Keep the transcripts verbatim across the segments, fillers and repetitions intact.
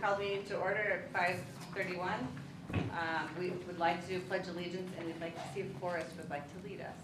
call the meeting to order at five thirty-one. Um, we would like to pledge allegiance, and we'd like to see if Forrest would like to lead us.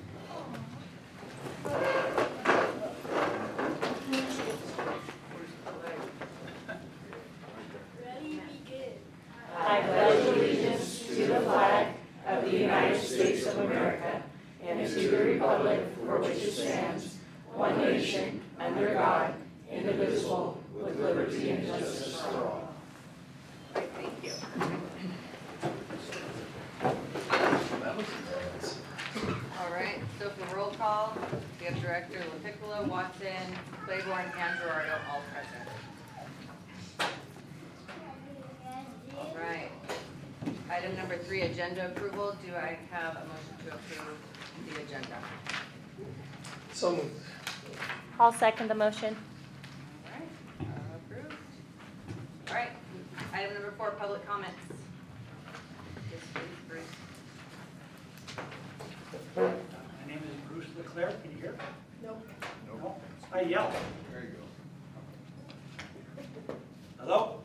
Ready, begin. I pledge allegiance to the flag of the United States of America and to the republic for which it stands, one nation, under God, indivisible, with liberty and justice for all. Right, thank you. All right, so for roll call, we have Director LaPiccolo, Watson, Claiborne, and Gerardo all present. All right. Item number three, agenda approval. Do I have a motion to approve the agenda? So moved. I'll second the motion. All right, uh, approved. All right, item number four, public comments. Yes, please, Bruce. My name is Bruce Leclerc. Can you hear? No. No? I yell. There you go. Hello?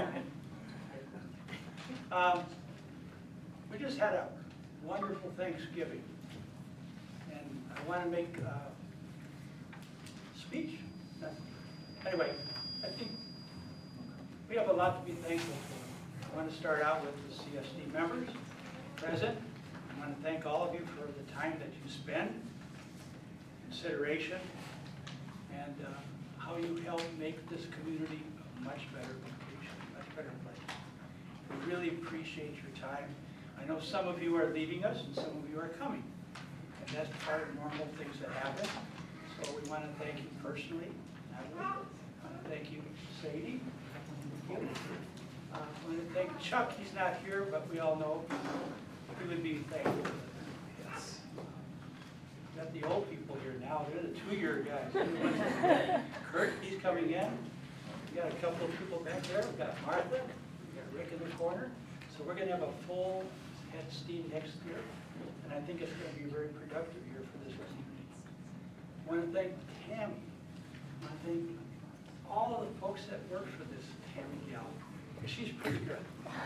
Um, we just had a wonderful Thanksgiving. And I want to make a speech. Anyway, I think we have a lot to be thankful for. I want to start out with the C S D members present. I want to thank all of you for the time that you spend, consideration, and uh, how you help make this community a much better location, much better place. We really appreciate your time. I know some of you are leaving us and some of you are coming, and that's part of normal things that happen. So we want to thank you personally. Natalie. I want to thank you, Sadie. Thank you. Uh, I want to thank Chuck. He's not here, but we all know he would be thankful. Yes. We got the old people here now. They're the two-year guys. Kurt, he's coming in. We got a couple of people back there. We got Martha. We got Rick in the corner. So we're going to have a full head steam next year, and I think it's going to be a very productive year for this community. I want to thank Tammy. I want to thank all of the folks that work for this Tammy gal. She's pretty good.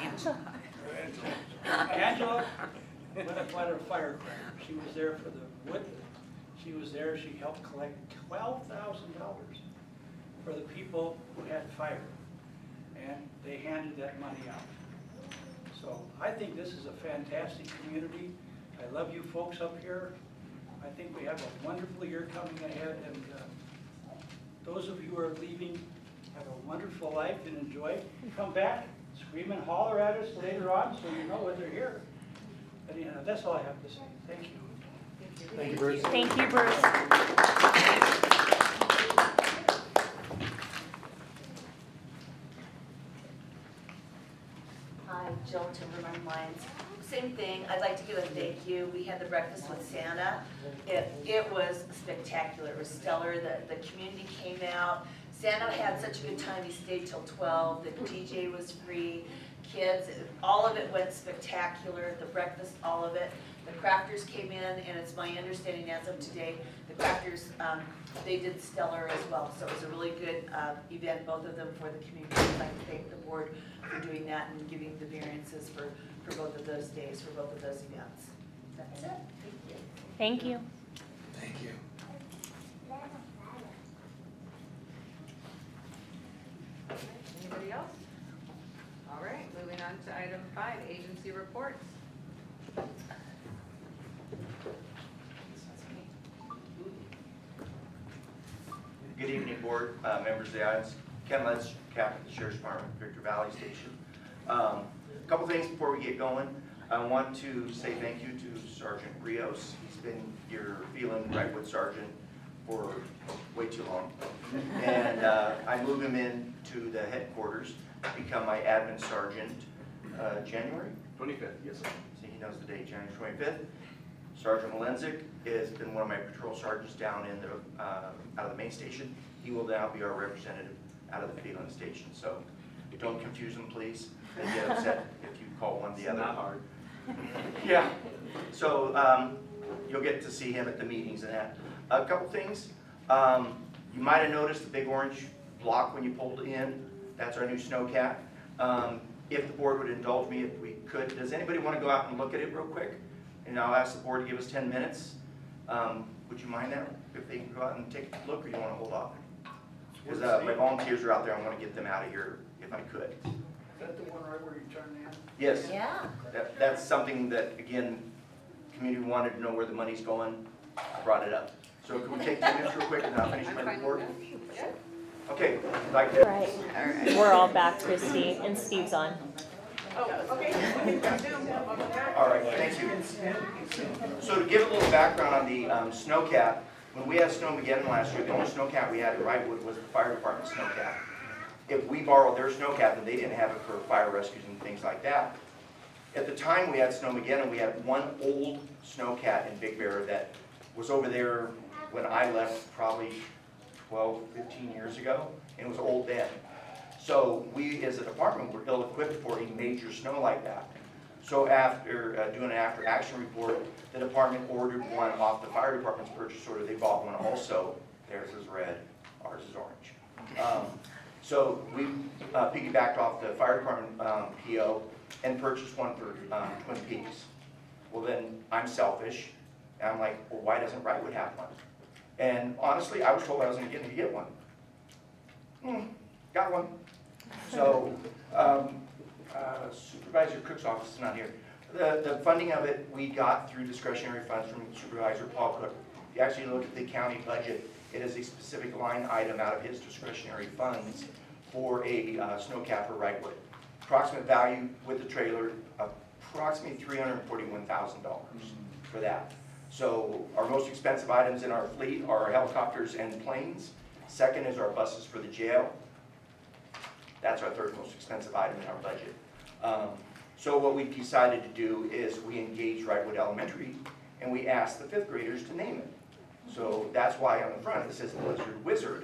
Angela, what a, what a firecracker. She was there for the wood. She was there, she helped collect twelve thousand dollars for the people who had fire. And they handed that money out. So I think this is a fantastic community. I love you folks up here. I think we have a wonderful year coming ahead, and uh, those of you who are leaving, have a wonderful life and enjoy. Come back, scream and holler at us later on so you know when they're here. But you know, that's all I have to say. Thank you. Thank you, Bruce. Thank you, Bruce. Hi, Jill Timberman Lyons. Same thing, I'd like to give a thank you. We had the breakfast with Santa. It, it was spectacular, it was stellar. The, the community came out. Santa had such a good time, he stayed till twelve. The D J was free, kids, all of it went spectacular. The breakfast, all of it. The crafters came in, and it's my understanding as of today, the crafters, um, they did stellar as well. So it was a really good uh, event, both of them for the community. I'd like to thank the board for doing that and giving the variances for, for both of those days, for both of those events. That's it. Thank you. Thank you. Thank you. Anybody else? All right, moving on to item five, agency reports. Good evening, board, uh, members of the audience. Ken Lentz, Captain of the Sheriff's Department, Victor Valley Station. Um, a couple things before we get going. I want to say thank you to Sergeant Rios. He's been your feeling Redwood Sergeant for way too long. And uh, I moved him in to the headquarters to become my admin sergeant uh, January? twenty-fifth, yes, sir. So he knows the date, January twenty-fifth. Sergeant Malenzik has been one of my patrol sergeants down in the, uh, out of the main station. He will now be our representative out of the Phelan station. So don't confuse them, please. They get upset if you call one the It's other. not hard. Yeah. So um, you'll get to see him at the meetings and that. A couple things. Um, you might have noticed the big orange block when you pulled in. That's our new snowcat. Um, if the board would indulge me, if we could, does anybody want to go out and look at it real quick? And I'll ask the board to give us ten minutes. Um, would you mind that? If they can go out and take a look, or you want to hold off? Because uh, my volunteers are out there, I want to get them out of here if I could. Is that the one right where you turn in? Yes, Yeah. that, that's something that, again, community wanted to know where the money's going. I brought it up. So can we take ten minutes real quick and I'll finish I'm my fine report? with that. Okay, I'd like to. Right. All right. We're all back, Christie, and Steve's on. Oh, okay. All right, thank you. So to give a little background on the um, snowcat, when we had Snowmageddon last year, the only snowcat we had in Wrightwood was the fire department snowcat. If we borrowed their snowcat, then they didn't have it for fire rescues and things like that. At the time we had Snowmageddon, we had one old snowcat in Big Bear that was over there when I left probably twelve, fifteen years ago, and it was old then. So we, as a department, were ill-equipped for a major snow like that. So after uh, doing an after-action report, the department ordered one off the fire department's purchase order. They bought one also. Theirs is red, ours is orange. Um, so we uh, piggybacked off the fire department um, P O and purchased one for um, Twin Peaks. Well then, I'm selfish, and I'm like, well, why doesn't Wrightwood have one? And honestly, I was told I was gonna get to get one. Hmm, got one. So, um, uh, Supervisor Cook's office is not here. The, the funding of it, we got through discretionary funds from Supervisor Paul Cook. If you actually look at the county budget, it is a specific line item out of his discretionary funds for a uh, snowcat for Wrightwood. Approximate value with the trailer, approximately three hundred forty-one thousand dollars for that. So our most expensive items in our fleet are our helicopters and planes. Second is our buses for the jail. That's our third most expensive item in our budget. Um, so what we decided to do is we engaged Wrightwood Elementary and we asked the fifth graders to name it. So that's why on the front it says Blizzard Wizard,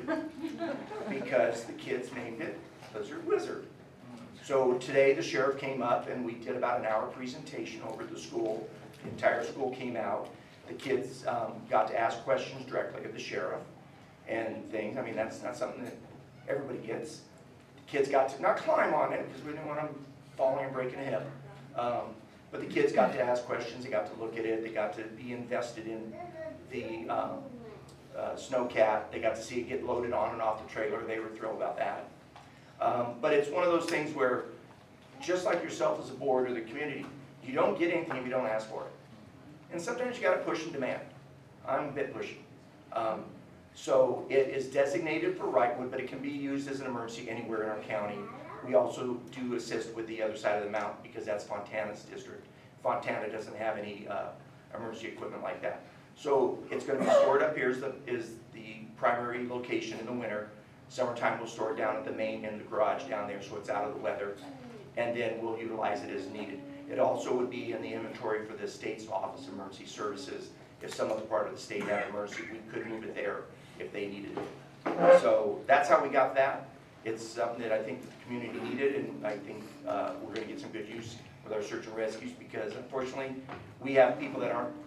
because the kids named it Blizzard Wizard. So today the sheriff came up and we did about an hour presentation over at the school. The entire school came out. The kids um, got to ask questions directly of the sheriff and things. I mean, that's not something that everybody gets. The kids got to not climb on it because we didn't want them falling and breaking a hip. Um, but the kids got to ask questions. They got to look at it. They got to be invested in the um, uh, snowcat. They got to see it get loaded on and off the trailer. They were thrilled about that. Um, but it's one of those things where, just like yourself as a board or the community, you don't get anything if you don't ask for it. And sometimes you got to push and demand. I'm a bit pushy. Um, so it is designated for Wrightwood, but it can be used as an emergency anywhere in our county. We also do assist with the other side of the mountain because that's Fontana's district. Fontana doesn't have any uh, emergency equipment like that. So it's going to be stored up here is the, is the primary location in the winter. Summertime we'll store it down at the main in the garage down there so it's out of the weather. And then we'll utilize it as needed. It also would be in the inventory for the state's Office of Emergency Services. If some other part of the state had an emergency, we could move it there if they needed it. So that's how we got that. It's something that I think the community needed, and I think uh, we're going to get some good use with our search and rescues because unfortunately we have people that aren't,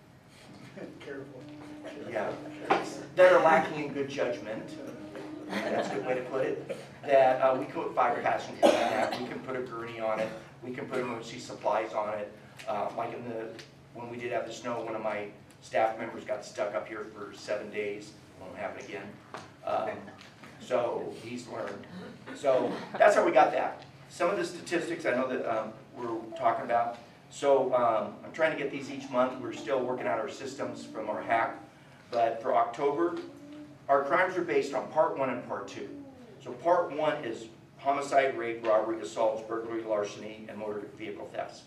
Careful. yeah, that are lacking in good judgment. That's a good way to put it. That uh, we can put five passengers in that. We can put a gurney on it. We can put emergency supplies on it. Uh, like in the when we did have the snow, one of my staff members got stuck up here for seven days. Won't happen again. Um, so he's learned. So that's how we got that. Some of the statistics I know that um, we're talking about. So um, I'm trying to get these each month. We're still working out our systems from our hack. But for October, our crimes are based on part one and part two. So part one is homicide, rape, robbery, assaults, burglary, larceny, and motor vehicle thefts.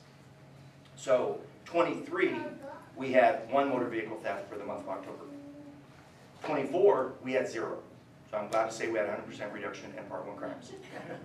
So twenty-three, we had one motor vehicle theft for the month of October. twenty-four, we had zero. So I'm glad to say we had one hundred percent reduction in part one crimes.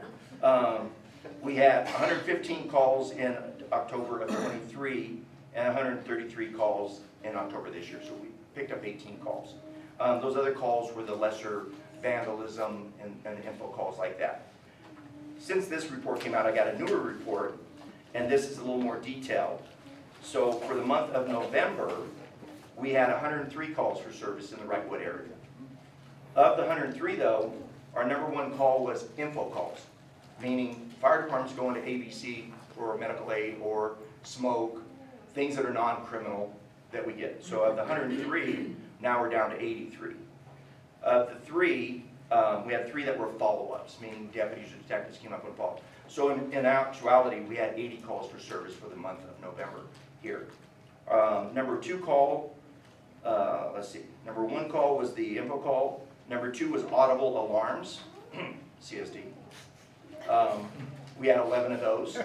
Um, we had one hundred fifteen calls in October of twenty-three and one hundred thirty-three calls in October this year. So we picked up eighteen calls. Um, those other calls were the lesser vandalism and, and info calls like that. Since this report came out, I got a newer report, and this is a little more detailed. So for the month of November, we had one hundred three calls for service in the Wrightwood area. Of the one hundred three though, our number one call was info calls, meaning fire departments going to A B C for medical aid or smoke, things that are non-criminal that we get. So of the one hundred three, now we're down to eighty-three. Of the three, um, we had three that were follow-ups, meaning deputies or detectives came up with follow-up. So in, in actuality, we had eighty calls for service for the month of November here. Um, number two call, uh, let's see, number one call was the info call. Number two was audible alarms, C S D. Um, we had eleven of those.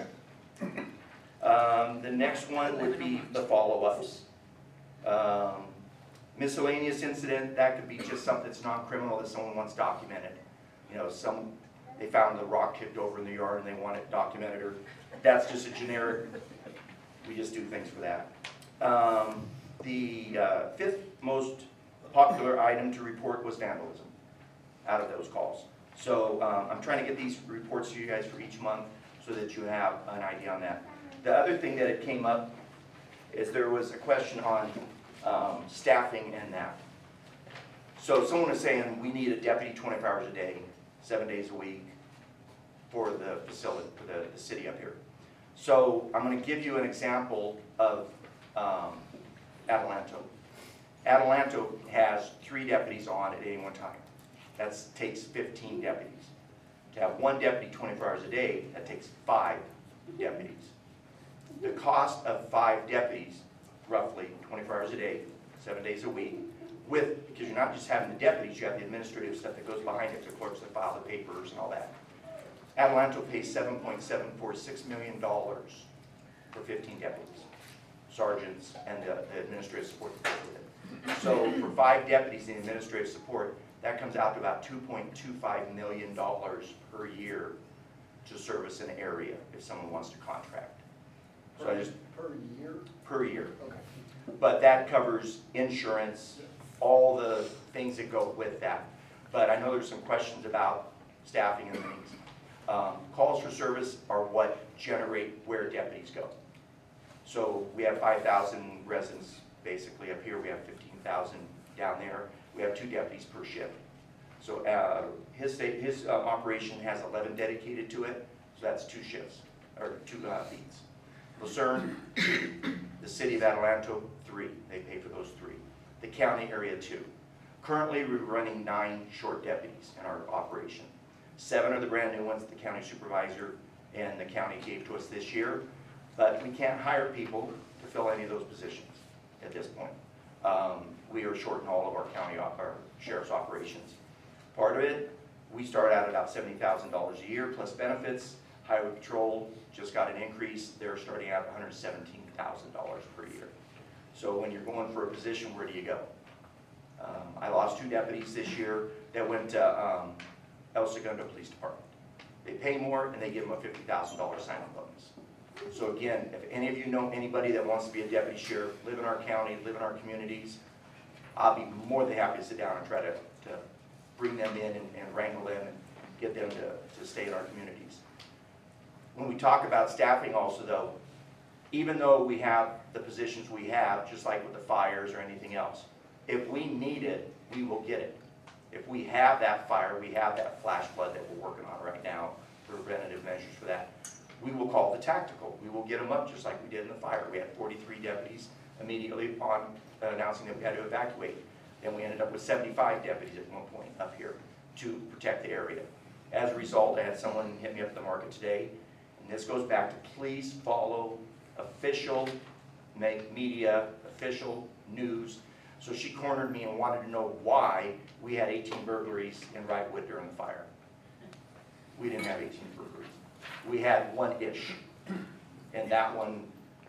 Um, the next one would be the follow-ups. Um, miscellaneous incident, that could be just something that's non-criminal that someone wants documented. You know, some, they found the rock kicked over in the yard and they want it documented, or that's just a generic, we just do things for that. Um, the uh, fifth most popular item to report was vandalism out of those calls. So um, I'm trying to get these reports to you guys for each month so that you have an idea on that. The other thing that it came up is there was a question on um, staffing and that. So someone was saying we need a deputy twenty-four hours a day, seven days a week for the facility, for the, the city up here. So I'm going to give you an example of um, Adelanto. Adelanto has three deputies on at any one time. That takes fifteen deputies. To have one deputy twenty-four hours a day, that takes five deputies. The cost of five deputies, roughly twenty-four hours a day, seven days a week, with, because you're not just having the deputies, you have the administrative stuff that goes behind it, the clerks that file the papers and all that. Adelanto pays seven point seven four six million dollars for fifteen deputies, sergeants, and the, the administrative support that goes with it. So for five deputies in administrative support, that comes out to about two point two five million dollars per year to service an area if someone wants to contract. So I just, Per year? per year. Okay. But that covers insurance, all the things that go with that. But I know there's some questions about staffing and things. Um, calls for service are what generate where deputies go. So we have five thousand residents basically up here. We have fifteen thousand down there. We have two deputies per shift. So uh, his state, his uh, operation has eleven dedicated to it. So that's two shifts, or two uh, beats. Lucerne, two. The city of Adelanto, three. They pay for those three. The county area, two. Currently, we're running nine short deputies in our operation. Seven are the brand new ones the county supervisor and the county gave to us this year. But we can't hire people to fill any of those positions at this point. Um, we are short in all of our county, our sheriff's operations. Part of it, we start out at about seventy thousand dollars a year plus benefits. Highway Patrol just got an increase. They're starting out at one hundred seventeen thousand dollars per year. So when you're going for a position, where do you go? Um, I lost two deputies this year that went to um, El Segundo Police Department. They pay more and they give them a fifty thousand dollars sign-on bonus. So again, if any of you know anybody that wants to be a deputy sheriff, live in our county, live in our communities, I'll be more than happy to sit down and try to, to bring them in and, and wrangle them and get them to, to stay in our communities. When we talk about staffing also though, even though we have the positions we have, just like with the fires or anything else, if we need it, we will get it. If we have that fire, we have that flash flood that we're working on right now, for preventative measures for that, we will call the tactical. We will get them up just like we did in the fire. We had forty-three deputies immediately upon announcing that we had to evacuate. Then we ended up with seventy-five deputies at one point up here to protect the area. As a result, I had someone hit me up at the market today, and this goes back to please follow official media, official news. So she cornered me and wanted to know why we had eighteen burglaries in Wrightwood during the fire. We didn't have eighteen burglaries. We had one-ish. And that one,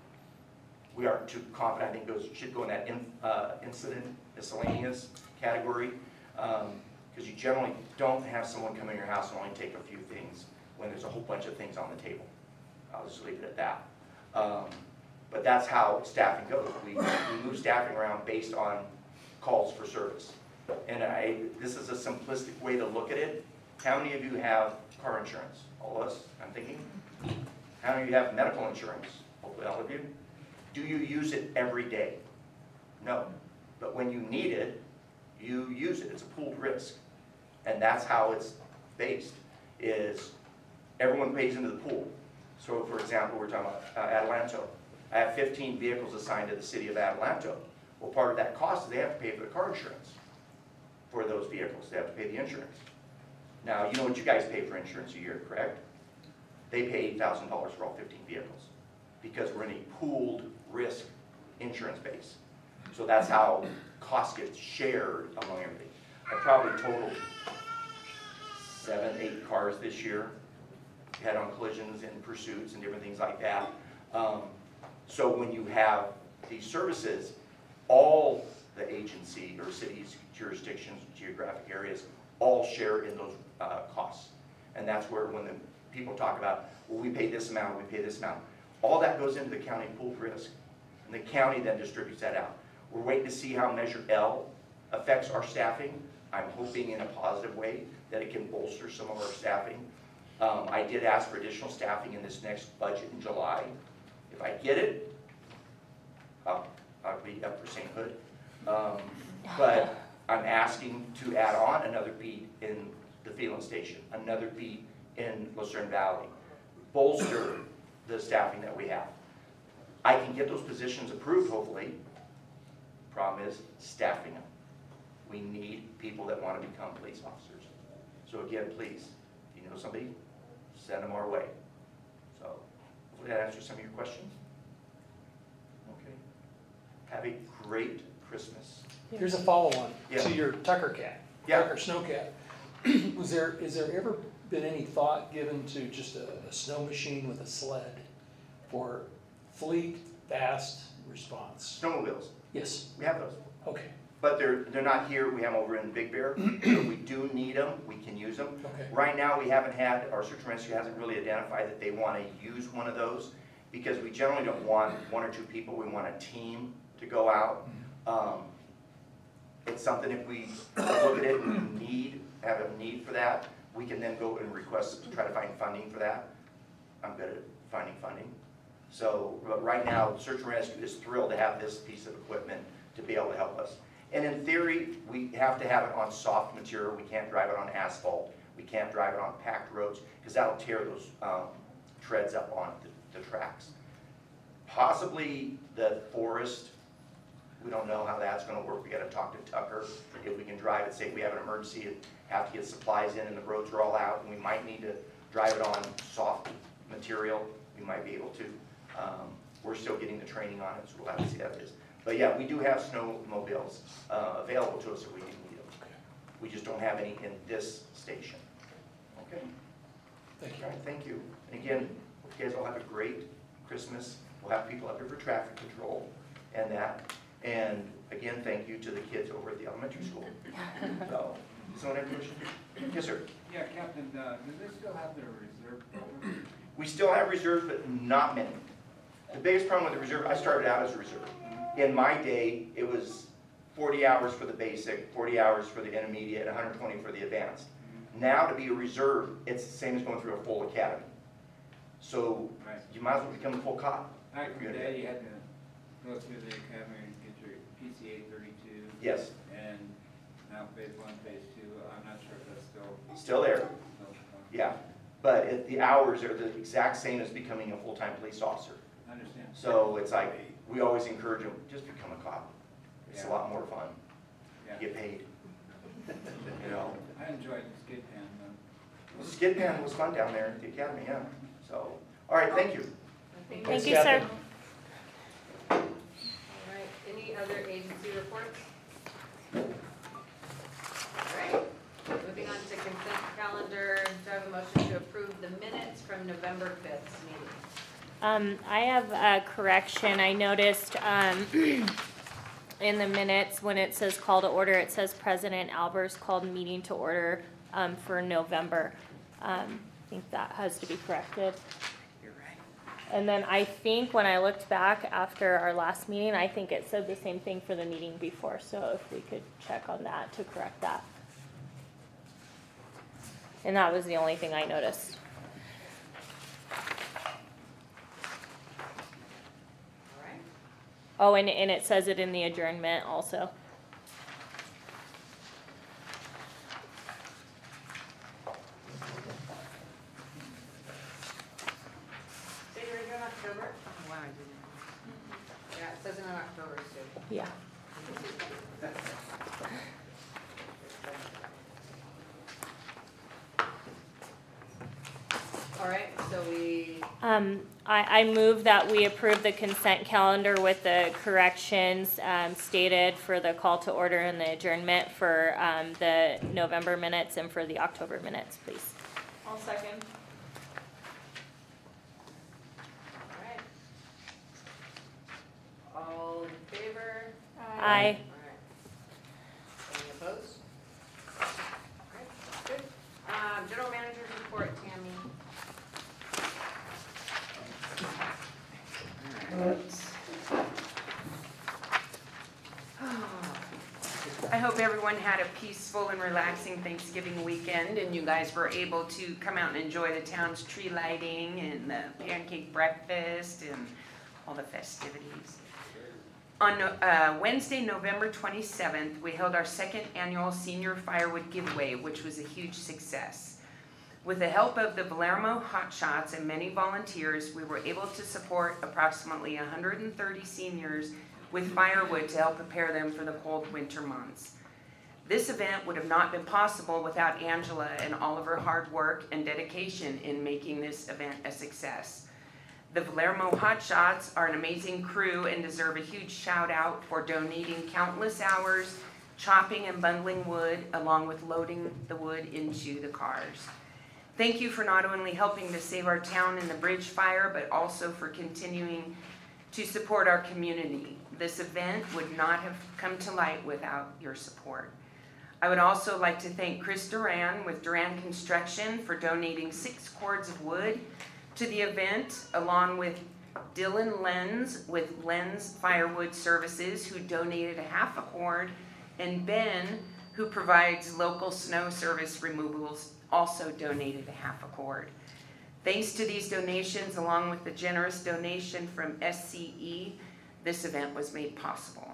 we aren't too confident. I think goes should go in that in, uh, incident miscellaneous category. Because um, you generally don't have someone come in your house and only take a few things when there's a whole bunch of things on the table. I'll just leave it at that. Um, but that's how staffing goes. We, we move staffing around based on calls for service. And I, this is a simplistic way to look at it. How many of you have car insurance? All of us, I'm thinking. How many of you have medical insurance? Hopefully all of you. Do you use it every day? No. But when you need it, you use it. It's a pooled risk. And that's how it's based, is everyone pays into the pool. So for example, we're talking about uh, Adelanto. I have fifteen vehicles assigned to the city of Adelanto. Well, part of that cost is they have to pay for the car insurance for those vehicles. They have to pay the insurance. Now, you know what you guys pay for insurance a year, correct? They pay eight thousand dollars for all fifteen vehicles because we're in a pooled risk insurance base. So that's how cost gets shared among everybody. I probably totaled seven, eight cars this year, had on collisions and pursuits and different things like that. Um, so when you have these services, all the agency or cities, jurisdictions, geographic areas, all share in those uh, costs. And that's where when the people talk about, well, we pay this amount, we pay this amount, all that goes into the county pool risk. And the county then distributes that out. We're waiting to see how Measure L affects our staffing. I'm hoping in a positive way that it can bolster some of our staffing. Um, I did ask for additional staffing in this next budget in July. If I get it, I'll, I'll be up for Saint Hood. Um, but I'm asking to add on another beat in the Phelan Station, another beat in Lucerne Valley, bolster the staffing that we have. I can get those positions approved, hopefully. Problem is staffing them. We need people that want to become police officers. So again, please, if you know somebody, send them our way. So hopefully that answers some of your questions. Okay. Have a great Christmas. Here's a follow-on Yeah. to your Tucker Cat, Yeah. Tucker Snowcat. Was there, is there ever been any thought given to just a, a snow machine with a sled for fleet, fast response? Snowmobiles, Yes, we have those. okay, But they're, they're not here, we have them over in Big Bear. If we do need them, we can use them. okay. Right now, we haven't had, our search and rescue hasn't really identified that they want to use one of those because we generally don't want one or two people, we want a team to go out. Um, It's something if we look at it and we need, have a need for that, we can then go and request to try to find funding for that. I'm good at finding funding. So, but right now, search and rescue is thrilled to have this piece of equipment to be able to help us. And in theory, we have to have it on soft material. We can't drive it on asphalt. We can't drive it on packed roads because that'll tear those um, treads up on the, the tracks. Possibly the forest, we don't know how that's gonna work. We gotta talk to Tucker. If we can drive it, say we have an emergency and have to get supplies in and the roads are all out and we might need to drive it on soft material, we might be able to. Um, we're still getting the training on it, so we'll have to see how it is. But yeah, we do have snowmobiles uh, available to us if we do need them. Okay. We just don't have any in this station. Okay? Thank you. All right, thank you. And again, hope you guys all have a great Christmas. We'll have people up here for traffic control and that. And again, thank you to the kids over at the elementary school. So, does someone have a question? Yes, sir. Yeah, Captain, uh, do they still have their reserve program? We still have reserves, but not many. The biggest problem with the reserve, I started out as a reserve. In my day, it was forty hours for the basic, forty hours for the intermediate, one hundred twenty for the advanced. Now to be a reserve, it's the same as going through a full academy. So Right. you might as well become a full cop. Back in the day, you had to go through the academy and get your P C A thirty-two. Yes, And now phase one, phase two, I'm not sure if that's still. still there, still- yeah. But it, the hours are the exact same as becoming a full-time police officer. I understand. So it's like, we always encourage them, just become a cop. It's a Yeah. lot more fun. Yeah. You get paid. You know? I enjoyed the skid pan, though. Well, Skid Pan was fun down there at the academy, yeah. So, all right, thank you. Thank Thank you. you, sir. All right, any other agency reports? All right, moving on to consent calendar, do I have a motion to approve the minutes from November fifth meeting? Um, I have a correction. I noticed, um, in the minutes, when it says call to order, it says President Albers called meeting to order, um, for November. Um, I think that has to be corrected. You're right. And then I think when I looked back after our last meeting, I think it said the same thing for the meeting before, so if we could check on that to correct that. And that was the only thing I noticed. All right, Oh, and, and it says it in the adjournment also. October too. Yeah. All right, so we, Um, I, I move that we approve the consent calendar with the corrections, um, stated for the call to order and the adjournment for, um, the November minutes and for the October minutes, please. I'll second. All right. All in favor? Aye. All right. Any opposed? All right, good. Um, general manager's report, Tammy. I hope everyone had a peaceful and relaxing Thanksgiving weekend and you guys were able to come out and enjoy the town's tree lighting and the pancake breakfast and all the festivities. On uh, Wednesday, November twenty-seventh, we held our second annual senior firewood giveaway, which was a huge success. With the help of the Valermo Hot Shots and many volunteers, we were able to support approximately one hundred thirty seniors with firewood to help prepare them for the cold winter months. This event would have not been possible without Angela and all of her hard work and dedication in making this event a success. The Valermo Hot Shots are an amazing crew and deserve a huge shout out for donating countless hours, chopping and bundling wood, along with loading the wood into the cars. Thank you for not only helping to save our town in the bridge fire, but also for continuing to support our community. This event would not have come to light without your support. I would also like to thank Chris Duran with Duran Construction for donating six cords of wood to the event, along with Dylan Lenz with Lenz Firewood Services, who donated a half a cord, and Ben, who provides local snow service removals, also donated a half a cord. Thanks to these donations, along with the generous donation from S C E, this event was made possible.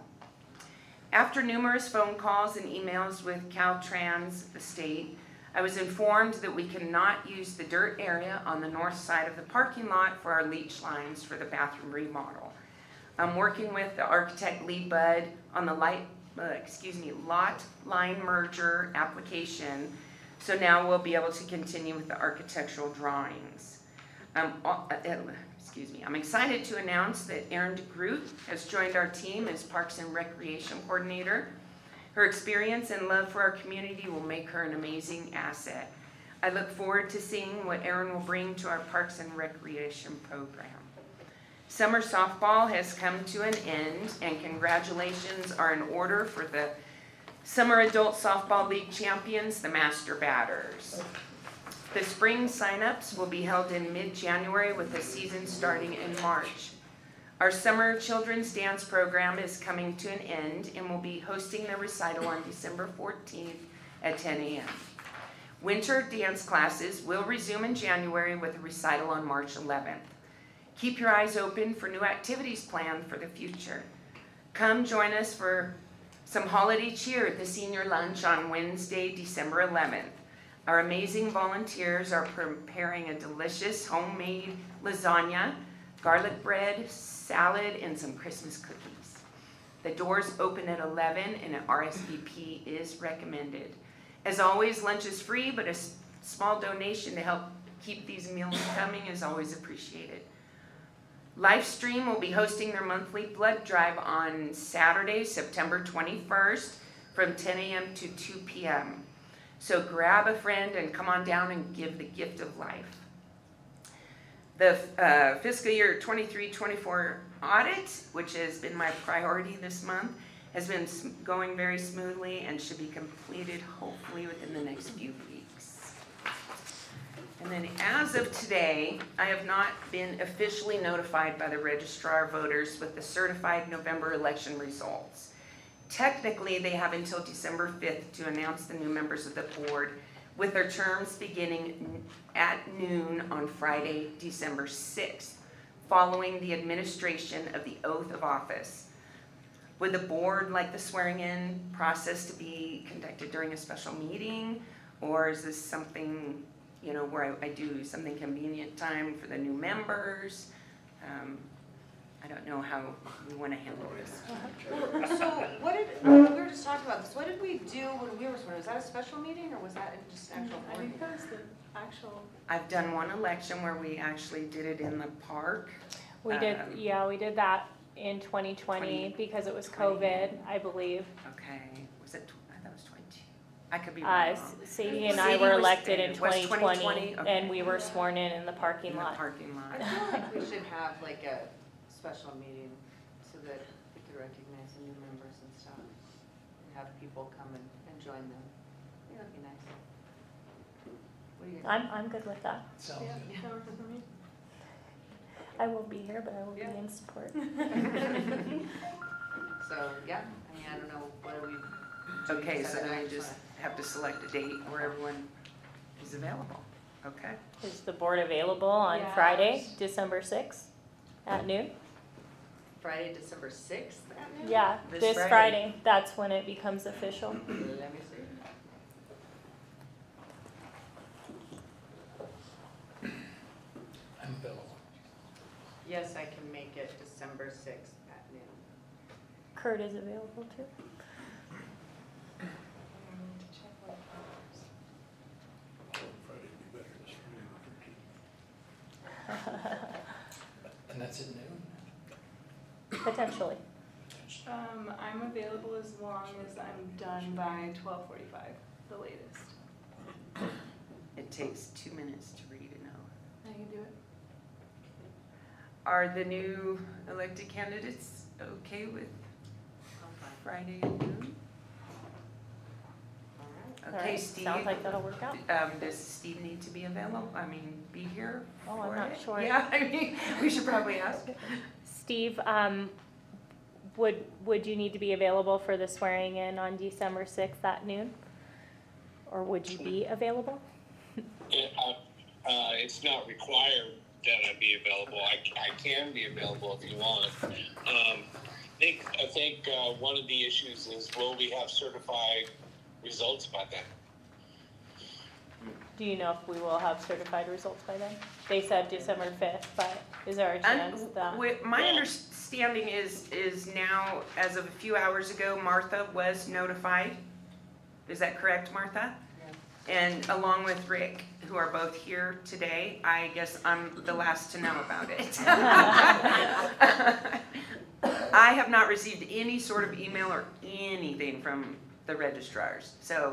After numerous phone calls and emails with Caltrans, the state, I was informed that we cannot use the dirt area on the north side of the parking lot for our leach lines for the bathroom remodel. I'm working with the architect Lee Budd on the light, uh, excuse me, lot line merger application. So now we'll be able to continue with the architectural drawings. Um, uh, uh, excuse me. I'm excited to announce that Erin DeGroot has joined our team as Parks and Recreation Coordinator. Her experience and love for our community will make her an amazing asset. I look forward to seeing what Erin will bring to our Parks and Recreation program. Summer softball has come to an end, and congratulations are in order for the Summer Adult Softball League champions, the Master Batters. The spring signups will be held in mid-January with the season starting in March. Our summer children's dance program is coming to an end and will be hosting the recital on December fourteenth at ten a m Winter dance classes will resume in January with a recital on March eleventh. Keep your eyes open for new activities planned for the future. Come join us for some holiday cheer at the senior lunch on Wednesday, December eleventh. Our amazing volunteers are preparing a delicious homemade lasagna, garlic bread, salad, and some Christmas cookies. The doors open at eleven and an R S V P is recommended. As always, lunch is free, but a s- small donation to help keep these meals coming is always appreciated. Lifestream will be hosting their monthly blood drive on Saturday, September twenty-first from ten a m to two p m So grab a friend and come on down and give the gift of life. The uh, fiscal year twenty-three twenty-four audit, which has been my priority this month, has been going very smoothly and should be completed hopefully within the next few weeks. And then as of today, I have not been officially notified by the registrar of voters with the certified November election results. Technically, they have until December fifth to announce the new members of the board, with their terms beginning at noon on Friday, December sixth, following the administration of the oath of office. Would the board like the swearing-in process to be conducted during a special meeting, or is this something, you know, where I, I do something convenient time for the new members? Um, I don't know how we want to handle this. So what did, we were just talking about this, what did we do when we were sworn? Was that a special meeting or was that just an actual I board think meeting? that was the actual, I've done one election where we actually did it in the park. We did, Um, yeah, we did that in twenty twenty because it was twenty. COVID, I believe. Okay, was it, tw- I thought it was twenty. I could be Uh, wrong. S- Sadie and I Sadie were was elected there. in Was twenty twenty, 2020? Okay. and we were sworn in in the parking In the lot. parking I lot. feel like we should have like a special meeting so that we could recognize the new members and stuff. And have people come and, and join them. I think that'd be nice. What do you guys? I'm, I'm good with that. Sounds yeah, good. that worked for me. I will be here, but I will be Yeah. in support. So, yeah, I mean, I don't know, what do we? do we Okay, so decide then on? we just have to select a date where everyone is available. Okay. Is the board available on Yes. Friday, December sixth at noon? Friday, December sixth at noon? Yeah, This this Friday. Friday, that's when it becomes official. Let me see. I'm available. Yes, I can make it December sixth at noon. Kurt is available too. And that's at noon? Potentially. Um, I'm available as long as I'm done by twelve forty-five, the latest. It takes two minutes to read a note. I can do it. Are the new elected candidates okay with I'm fine. Friday at noon? All right. All Okay, right, Steve. sounds like that'll work out. Um, does Steve need to be available, I mean, be here Oh, I'm for not it? sure. Yeah, I mean, we should probably ask. Steve, um, would, would you need to be available for the swearing in on December sixth at noon? Or would you be available? It, uh, uh, it's not required that I be available. I, I can be available if you want. Um, I think, I think, uh, one of the issues is, will we have certified results by then? Do you know if we will have certified results by then? They said December fifth, but is there a And chance that? wi- my Well- understanding is, is now, as of a few hours ago, Martha was notified. Is that correct, Martha? And along with Rick, who are both here today, I guess I'm the last to know about it. I have not received any sort of email or anything from the registrars, so,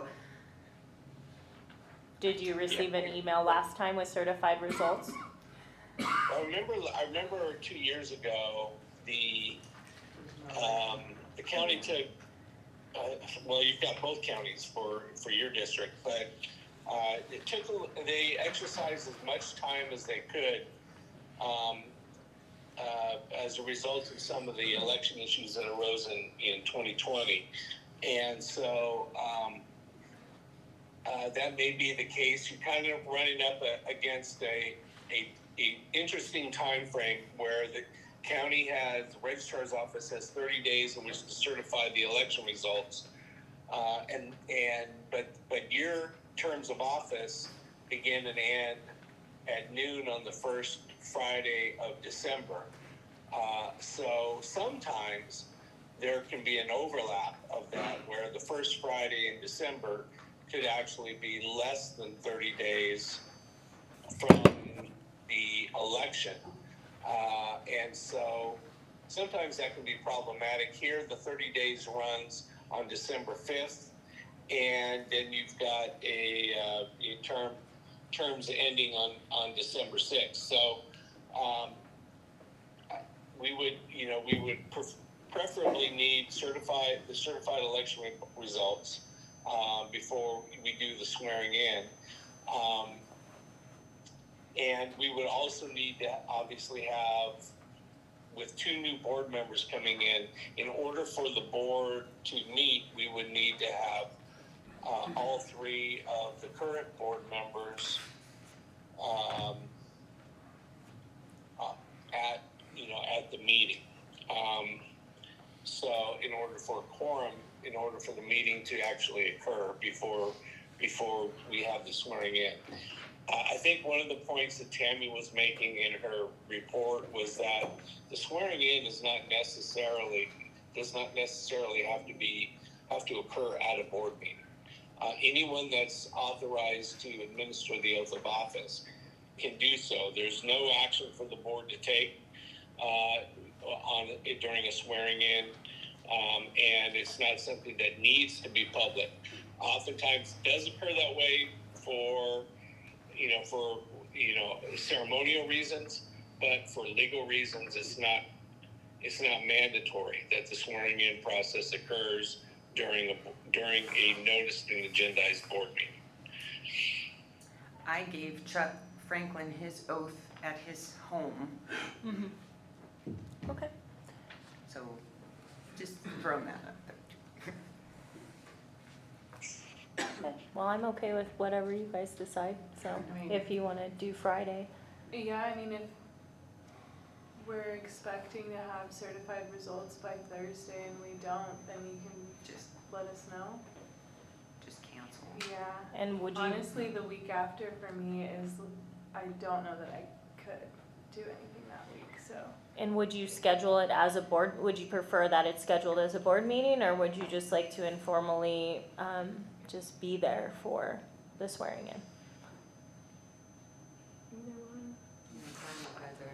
Did you receive an email last time with certified results? I remember, I remember two years ago, the, um, the county took, uh, well, you've got both counties for, for your district, but, uh, it took, a- they exercised as much time as they could, um, uh, as a result of some of the election issues that arose in, in twenty twenty. And so, um, uh, that may be the case. You're kind of running up a, against a, a, a interesting time frame where the county has, the registrar's office has thirty days in which to certify the election results. Uh, and, and, but, but your terms of office begin and end at noon on the first Friday of December. Uh, so sometimes there can be an overlap of that where the first Friday in December could actually be less than thirty days from the election. Uh, and so sometimes that can be problematic. Here, the thirty days runs on December fifth, and then you've got a, uh, a term, terms ending on, on December sixth. So um, we would, you know, we would pref- preferably need certified, the certified election re- results uh, before we do the swearing in. Um, and we would also need to obviously have, with two new board members coming in, in order for the board to meet, we would need to have uh, all three of the current board members um, uh, at, you know, at the meeting. Um, so in order for a quorum, in order for the meeting to actually occur before, before we have the swearing in. I I think one of the points that Tammy was making in her report was that the swearing in is not necessarily, does not necessarily have to be, have to occur at a board meeting. Uh, anyone that's authorized to administer the oath of office can do so. There's no action for the board to take uh, on it during a swearing in, um, and it's not something that needs to be public. Oftentimes, it does occur that way for, you know, for you know ceremonial reasons, but for legal reasons, it's not. It's not mandatory that the swearing in process occurs during a during a noticed and agendized board meeting. I gave Chuck Franklin his oath at his home, Mhm. Okay. so just throwing that up there. Okay. Well, I'm okay with whatever you guys decide, so I mean- if you wanna do Friday. Yeah, I mean, if we're expecting to have certified results by Thursday and we don't, then you can just let us know. Just cancel. Yeah. And would you, Honestly, the week after for me is, I don't know that I could do anything that week, so. and would you schedule it as a board, would you prefer that it's scheduled as a board meeting, or would you just like to informally, um, just be there for the swearing in? Either one. Anytime with either.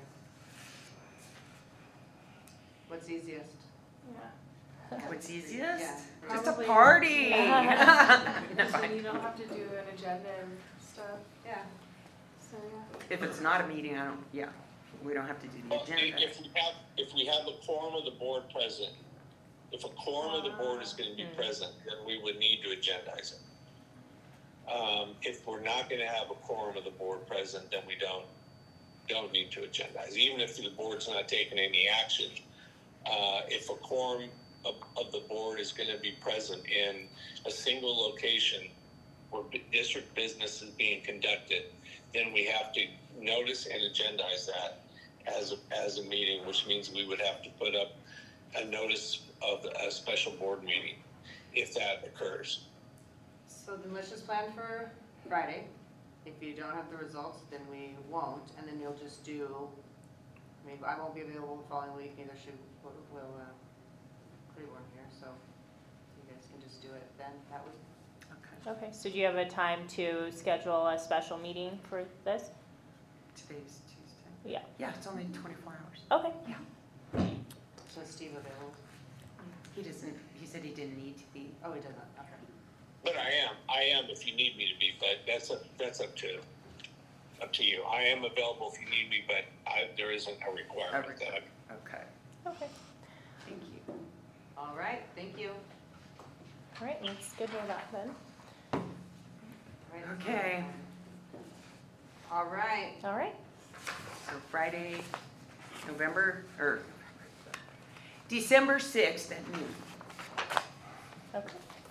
What's easiest? Yeah. What's easiest? Yeah. Just a Probably- party. So you don't have to do an agenda and stuff, Yeah. so yeah. If it's not a meeting, I don't, yeah, we don't have to do the Well, agenda. if we have, if we have a quorum of the board present, if a quorum of the board is gonna be Hmm. present, then we would need to agendize it. Um, if we're not gonna have a quorum of the board present, then we don't, don't need to agendize, even if the board's not taking any action. Uh, if a quorum of, of the board is gonna be present in a single location where bu- district business is being conducted, then we have to notice and agendize that as a, as a meeting, which means we would have to put up a notice of a special board meeting if that occurs. So then let's just plan for Friday. If you don't have the results, then we won't, and then you'll just do, I mean, I won't be available the following week, neither should, will, will, uh, Cleveland here, so you guys can just do it then, that would, Okay, Okay, so do you have a time to schedule a special meeting for this? today's Tuesday. Yeah. Yeah, it's only twenty-four hours. Okay, so is Steve available? He doesn't, he said he didn't need to be. Oh, he doesn't, okay. But I am, I am if you need me to be, but that's up, that's up to, up to you. I am available if you need me, but I, there isn't a requirement that I Okay, okay. thank you. All right, thank you. All right, let's schedule that then. Right. Okay. All right, All right. So Friday, November, or December sixth at noon. Okay.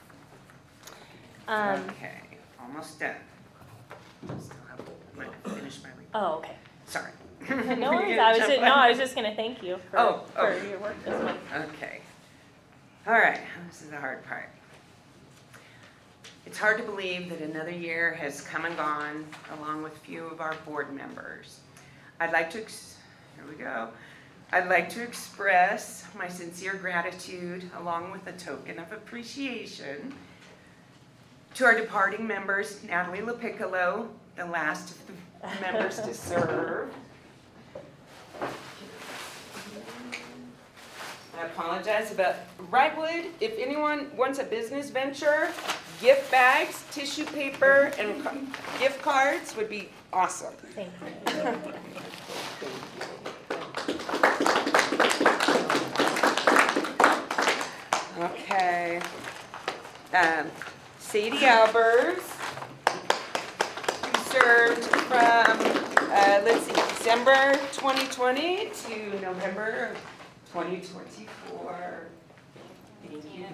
Um, Okay, almost done. Still have, I'm gonna finish my report. oh, okay. Sorry. No worries, I was, just- no, I was just gonna thank you for, Oh, for oh. your work this month. Okay. All right, this is the hard part. It's hard to believe that another year has come and gone along with few of our board members. I'd like to, ex- here we go. I'd like to express my sincere gratitude along with a token of appreciation to our departing members, Natalie LaPiccolo, the last of the members to serve. I apologize about Brightwood. If anyone wants a business venture, gift bags, tissue paper, and ca- gift cards would be awesome. Thank you. Okay. Um, Sadie Albers, who served from, uh, let's see, December twenty twenty to November of twenty twenty-four. Thank you.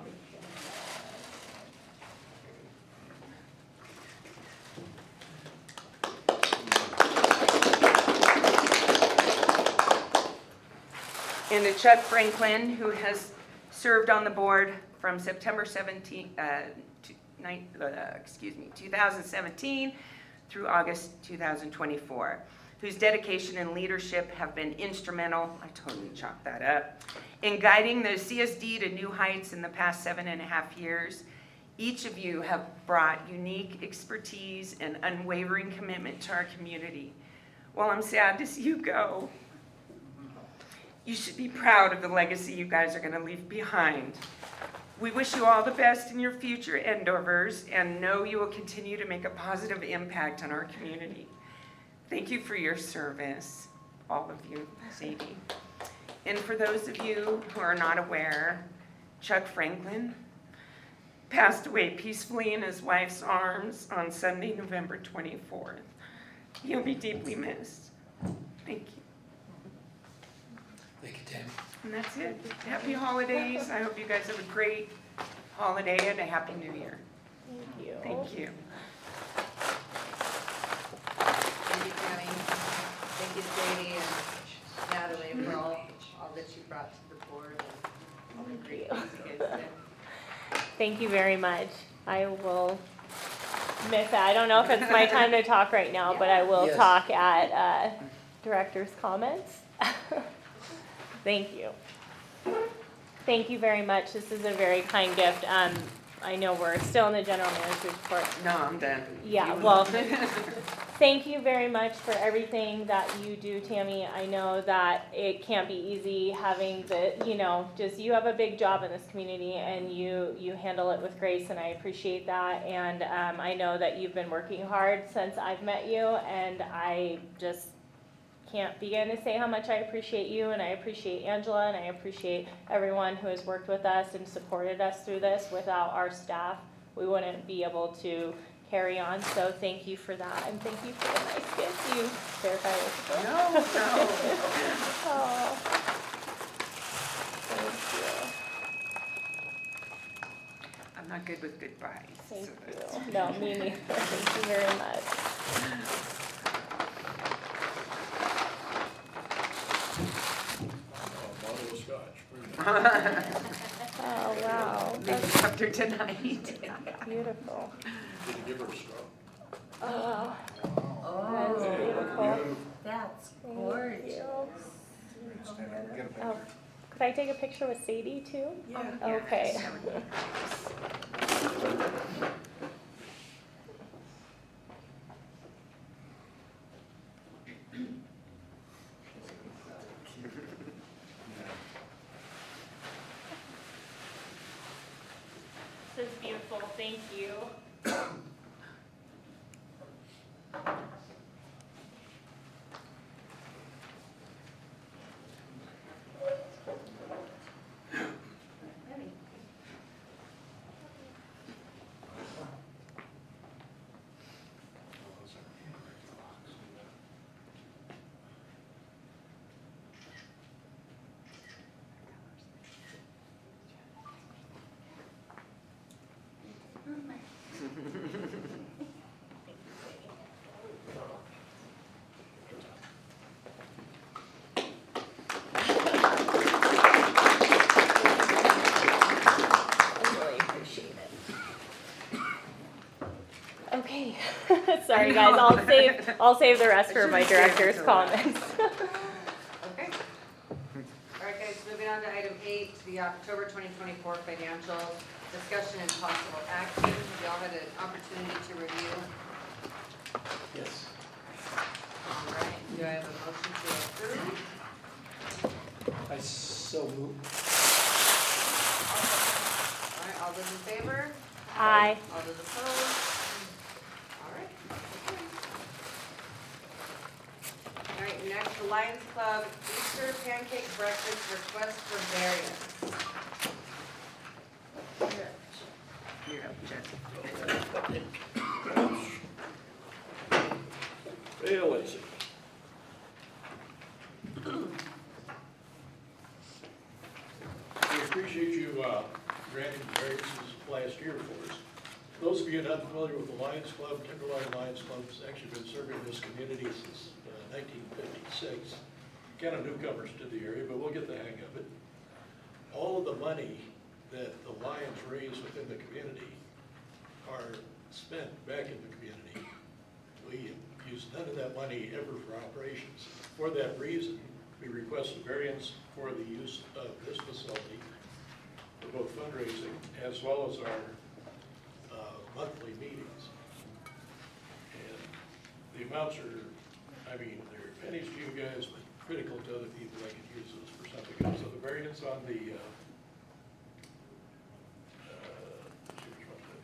And to Chuck Franklin, who has served on the board from September seventeenth, uh, to nine, uh, excuse me, two thousand seventeen through August two thousand twenty-four, whose dedication and leadership have been instrumental, I totally chopped that up, in guiding the C S D to new heights in the past seven and a half years. Each of you have brought unique expertise and unwavering commitment to our community. While I'm sad to see you go, you should be proud of the legacy you guys are going to leave behind. We wish you all the best in your future endeavors and know you will continue to make a positive impact on our community. Thank you for your service, all of you, Sadie. And for those of you who are not aware, Chuck Franklin passed away peacefully in his wife's arms on Sunday, November twenty-fourth. He'll be deeply missed. Thank you. Thank you, Tammy. And that's it. Happy holidays. I hope you guys have a great holiday and a happy new year. Thank you. Thank you. Thank you, Tammy. Thank you, Sadie and Natalie, for all, all that you brought to the board and all the great things you guys did. Thank you very much. I will miss that. I don't know if it's my time to talk right now, but I will Yes. talk at uh, director's comments. Thank you. Thank you very much. This is a very kind gift. Um, I know we're still in the general manager's report. No, I'm done. Yeah, You- well, thank you very much for everything that you do, Tammy. I know that it can't be easy having the, you know, just, you have a big job in this community and you, you handle it with grace, and I appreciate that. And um, I know that you've been working hard since I've met you, and I just can't begin to say how much I appreciate you, and I appreciate Angela, and I appreciate everyone who has worked with us and supported us through this. Without our staff, we wouldn't be able to carry on, so thank you for that, and thank you for the nice gift you verify with. No, no. Oh, thank I'm not good with goodbyes. you, so thank that's- you. No, me neither, thank you very much. Bottle of scotch. Oh, wow, Maybe that's after tonight. beautiful. Did you give her a straw? Oh, wow, Oh, that's beautiful. that's Thank gorgeous. you. Oh, could I take a picture with Sadie too? Yeah. Okay. This is beautiful, thank you. I really appreciate it. Okay, sorry guys, I'll save, I'll save the rest for my director's comments. Okay. All right, guys, moving on to item eight, the October twenty twenty-four financial discussion and possible action. Have y'all had an opportunity to review? Yes. All right, do I have a motion to approve? I so move. All right, all those in favor? Aye. All those opposed? All right. All right, next, the Lions Club Easter Pancake Breakfast request for variance. You're up, Jessica. Hey, Lindsay. We appreciate you uh, granting the variances last year for us. Those of you not familiar with the Lions Club, Timberline Lions Club has actually been serving this community since uh, nineteen fifty-six. Kind of newcomers to the area, but we'll get the hang of it. All of the money that the Lions raise within the community are spent back in the community we use none of that money ever for operations. For that reason, we request a variance for the use of this facility for both fundraising as well as our uh, monthly meetings. And the amounts are, I mean, they're pennies to you guys, but critical to other people that could use those for something else. So the variance on the, uh, uh, let's see which one's it.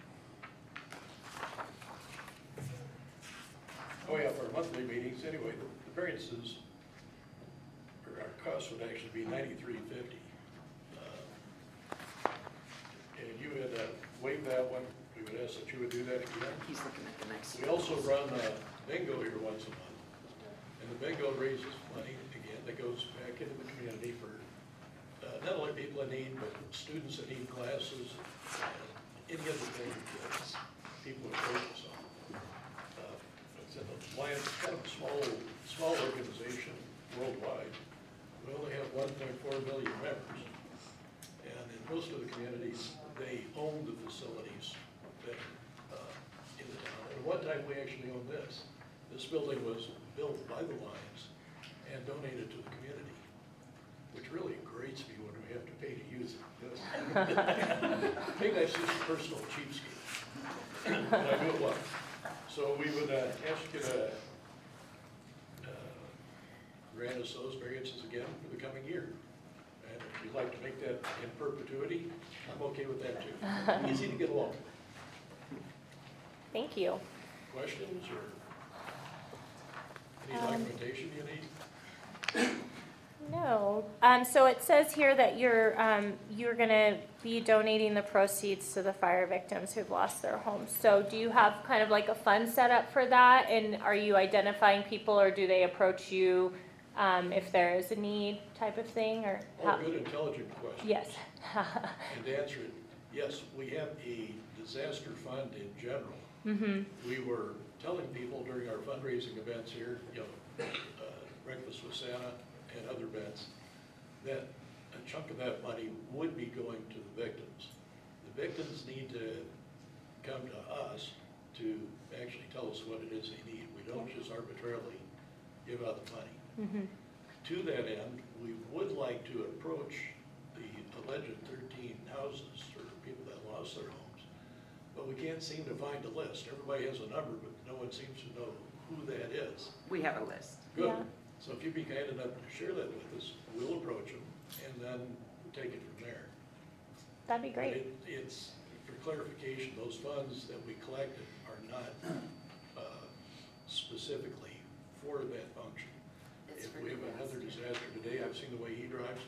Oh yeah, for our monthly meetings, anyway, the, the variances, or our cost would actually be ninety-three fifty. Uh, And you had uh, waived that one, we would ask that you would do that again. He's looking at the next. We also run uh, bingo here once a month, and the bingo raises money, again, that goes back into the community for uh, not only people in need, but students that need classes, and any other thing that people are focused on. Uh, It's in the Lions, kind of a small, small organization worldwide. We only have one point four million members, and in most of the communities, they own the facilities that are uh, in the town. And one time, we actually owned this. This building was built by the Lions and donated to the community, which really grates me when we have to pay to use it. Yes. I think that's just a personal cheapskate, but I do it well. So we would uh, ask you to uh, grant us those variances again for the coming year. And if you'd like to make that in perpetuity, I'm okay with that too. Easy to get along. Thank you. Questions or any Um, documentation you need? No. Um, so it says here that you're, um, you're gonna be donating the proceeds to the fire victims who've lost their homes. So do you have kind of like a fund set up for that? And are you identifying people, or do they approach you, um, if there is a need type of thing, or? All good, intelligent questions. Yes. And to answer it, yes, we have a disaster fund in general. Mm-hmm. We were telling people during our fundraising events here, you know, uh, Breakfast with Santa and other events, that a chunk of that money would be going to the victims. The victims need to come to us to actually tell us what it is they need. We don't just arbitrarily give out the money. Mm-hmm. To that end, we would like to approach the alleged thirteen houses or people that lost their homes, but we can't seem to find a list. Everybody has a number, but no one seems to know who that is. We have a list. Good. Yeah. So if you'd be kind enough to share that with us, we'll approach them and then take it from there. That'd be But great. it- It's, for clarification, those funds that we collected are not uh, specifically for that function. It's If for we have another disaster. disaster today, I've seen the way he drives.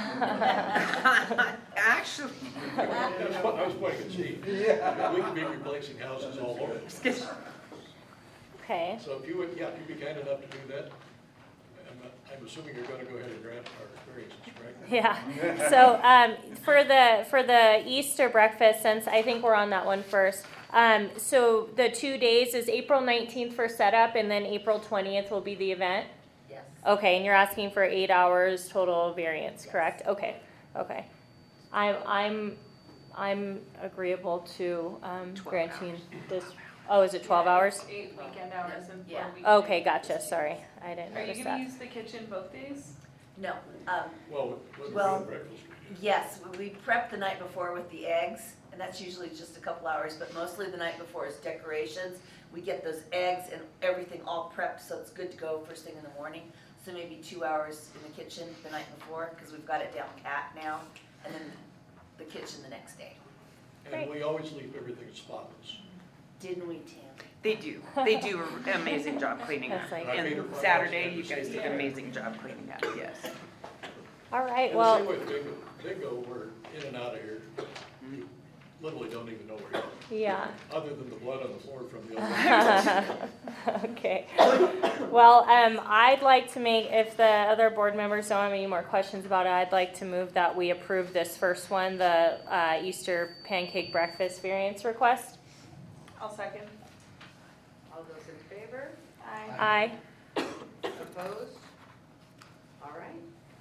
Actually, That's what I was pointing at Steve. We could be replacing houses all over. Okay. So if you would, yeah, if you'd be kind enough to do that, I'm, I'm assuming you're gonna go ahead and grant our variances, correct? Yeah. So um, for the for the Easter breakfast, since I think we're on that one first. Um, so the two days is April nineteenth for setup, and then April twentieth will be the event. Yes. Okay, and you're asking for eight hours total variance, Yes. correct? Okay, okay. I'm, I'm, I'm agreeable to, um, twelve granting this, oh, is it twelve hours? Eight weekend hours and four Yeah. weekend. Okay, gotcha, sorry, I didn't Are you notice gonna that. use the kitchen both days? No, um, Well, what Well- about breakfast? yes, we prep the night before with the eggs, and that's usually just a couple hours, but mostly the night before is decorations. We get those eggs and everything all prepped, so it's good to go first thing in the morning. So maybe two hours in the kitchen the night before, because we've got it down pat now, and then the kitchen the next day. And we always leave everything spotless. Didn't we, Tim? they do. They do an amazing job cleaning up. That's like- And Saturday, you guys did an amazing job cleaning up, yes. All right, And the same well, with bingo, bingo, we're in and out of here. You literally don't even know where you are, yeah. other than the blood on the floor from the other. Okay. Well, um, I'd like to make, if the other board members don't have any more questions about it, I'd like to move that we approve this first one, the, uh, Easter pancake breakfast variance request. I'll second. All those in favor? Aye. Aye. Opposed? All right.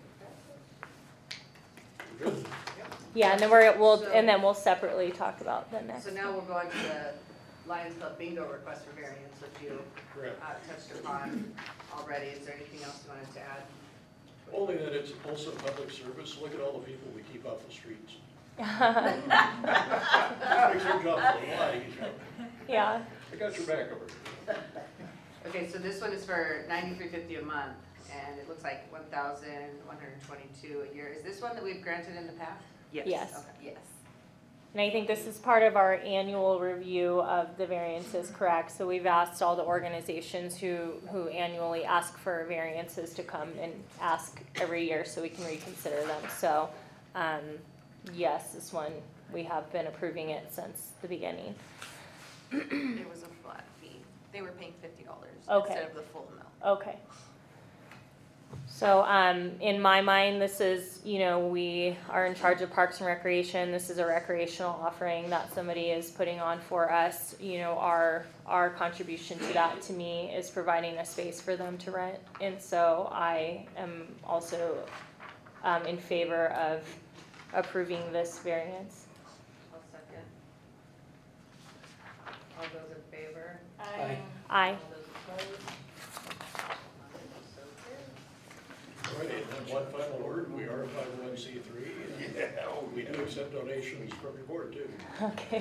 Good. Yeah, and then we're, we'll, So- and then we'll separately talk about the next. So now we're going to the Lions Club bingo request for variance, which you Correct. uh, touched upon already. Is there anything else you wanted to add? Only that it's also public service. Look at all the people we keep off the streets. Makes our job a lot easier. Yeah. I got your back over here. Okay, so this one is for ninety-three fifty a month, and it looks like one thousand one hundred twenty-two a year. Is this one that we've granted in the past? Yes. Yes. Okay. Yes. And I think this is part of our annual review of the variances, correct? So we've asked all the organizations who, who annually ask for variances to come and ask every year so we can reconsider them. So, um, yes, this one, we have been approving it since the beginning. It was a flat fee. They were paying fifty dollars Okay. instead of the full amount. Okay. So, um, in my mind, this is, you know, we are in charge of Parks and Recreation. This is a recreational offering that somebody is putting on for us. You know, our, our contribution to that, to me, is providing a space for them to rent. And so I am also, um, in favor of approving this variance. I'll second. All those in favor? Aye. Aye. All those opposed? So carried. All right, and then one final word, we are a five oh one C three. We do accept donations from your board too. Okay.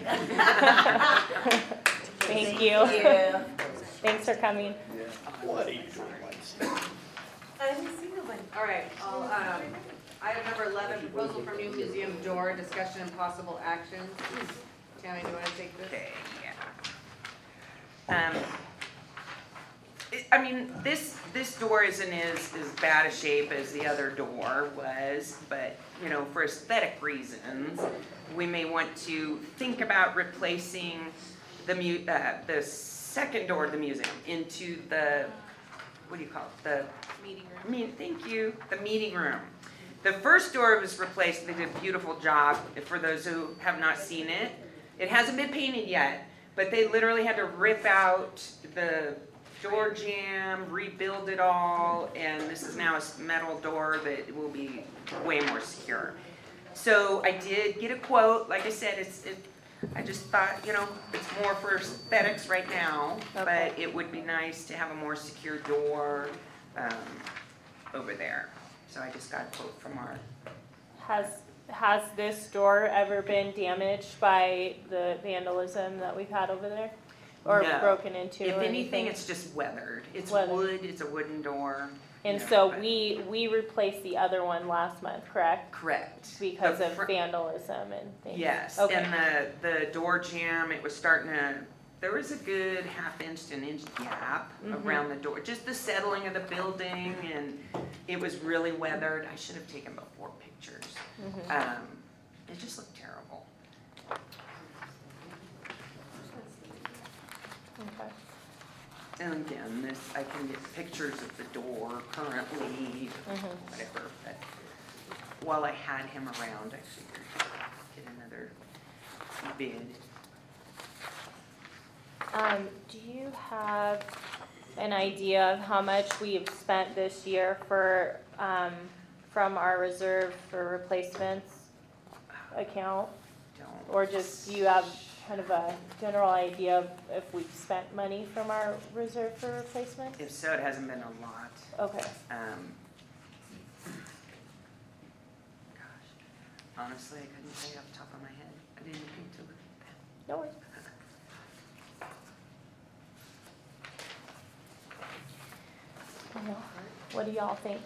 Thank you. Yeah. Thanks for coming. What are you doing? I didn't see nobody. All right, I'll, um, item number eleven, proposal for new museum door, discussion and possible actions. Tammy, do you want to take this? Okay, yeah. Um, it- I mean, this, this door isn't as, as bad a shape as the other door was, but, you know, for aesthetic reasons, we may want to think about replacing the mu, uh, the second door of the museum into the, what do you call it, the Meeting room. I mean, thank you, the meeting room. The first door was replaced, they did a beautiful job, for those who have not seen it. It hasn't been painted yet, but they literally had to rip out the door jamb, rebuild it all, and this is now a metal door that will be way more secure. So I did get a quote, like I said, it's, it, I just thought, you know, it's more for aesthetics right now, Okay. but it would be nice to have a more secure door, um, over there. So I just got a quote from our, Has, has this door ever been damaged by the vandalism that we've had over there? Or No. broken into if or anything, it's just weathered. It's Weathered. wood, it's a wooden door. And you know, so but- we, we replaced the other one last month, correct? Correct. Because The of fr- vandalism and things? Yes, Okay. and the, the door jamb, it was starting to, there was a good half inch to an inch gap Mhm. around the door. Just the settling of the building, and it was really weathered. I should have taken about four pictures. Mhm. Um, it just looked terrible. Okay. And again, this, I can get pictures of the door currently, Mhm. whatever, but while I had him around, I figured get another bid. Um, do you have an idea of how much we've spent this year for, um, from our reserve for replacements account? Don't. Or just, do you have kind of a general idea of if we've spent money from our reserve for replacements? If so, it hasn't been a lot. Okay, Um, gosh, honestly, I couldn't tell you off the top of my head. I didn't think to look at that. no worries. I know. What do y'all think?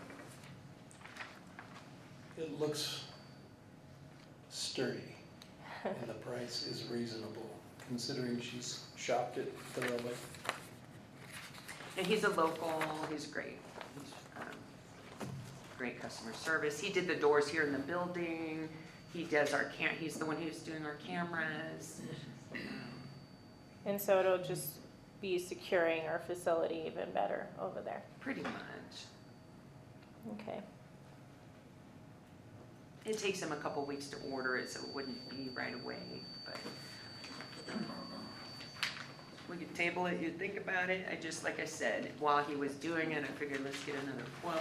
It looks sturdy, and the price is reasonable, considering she's shopped it thoroughly. And he's a local, he's great. He's, um, great customer service. He did the doors here in the building. He does our cam, he's the one who's doing our cameras. Um, And so it'll just be securing our facility even better over there. Pretty much. Okay. It takes him a couple weeks to order it, so it wouldn't be right away, but we could table it, you'd think about it. I just, like I said, while he was doing it, I figured let's get another quote.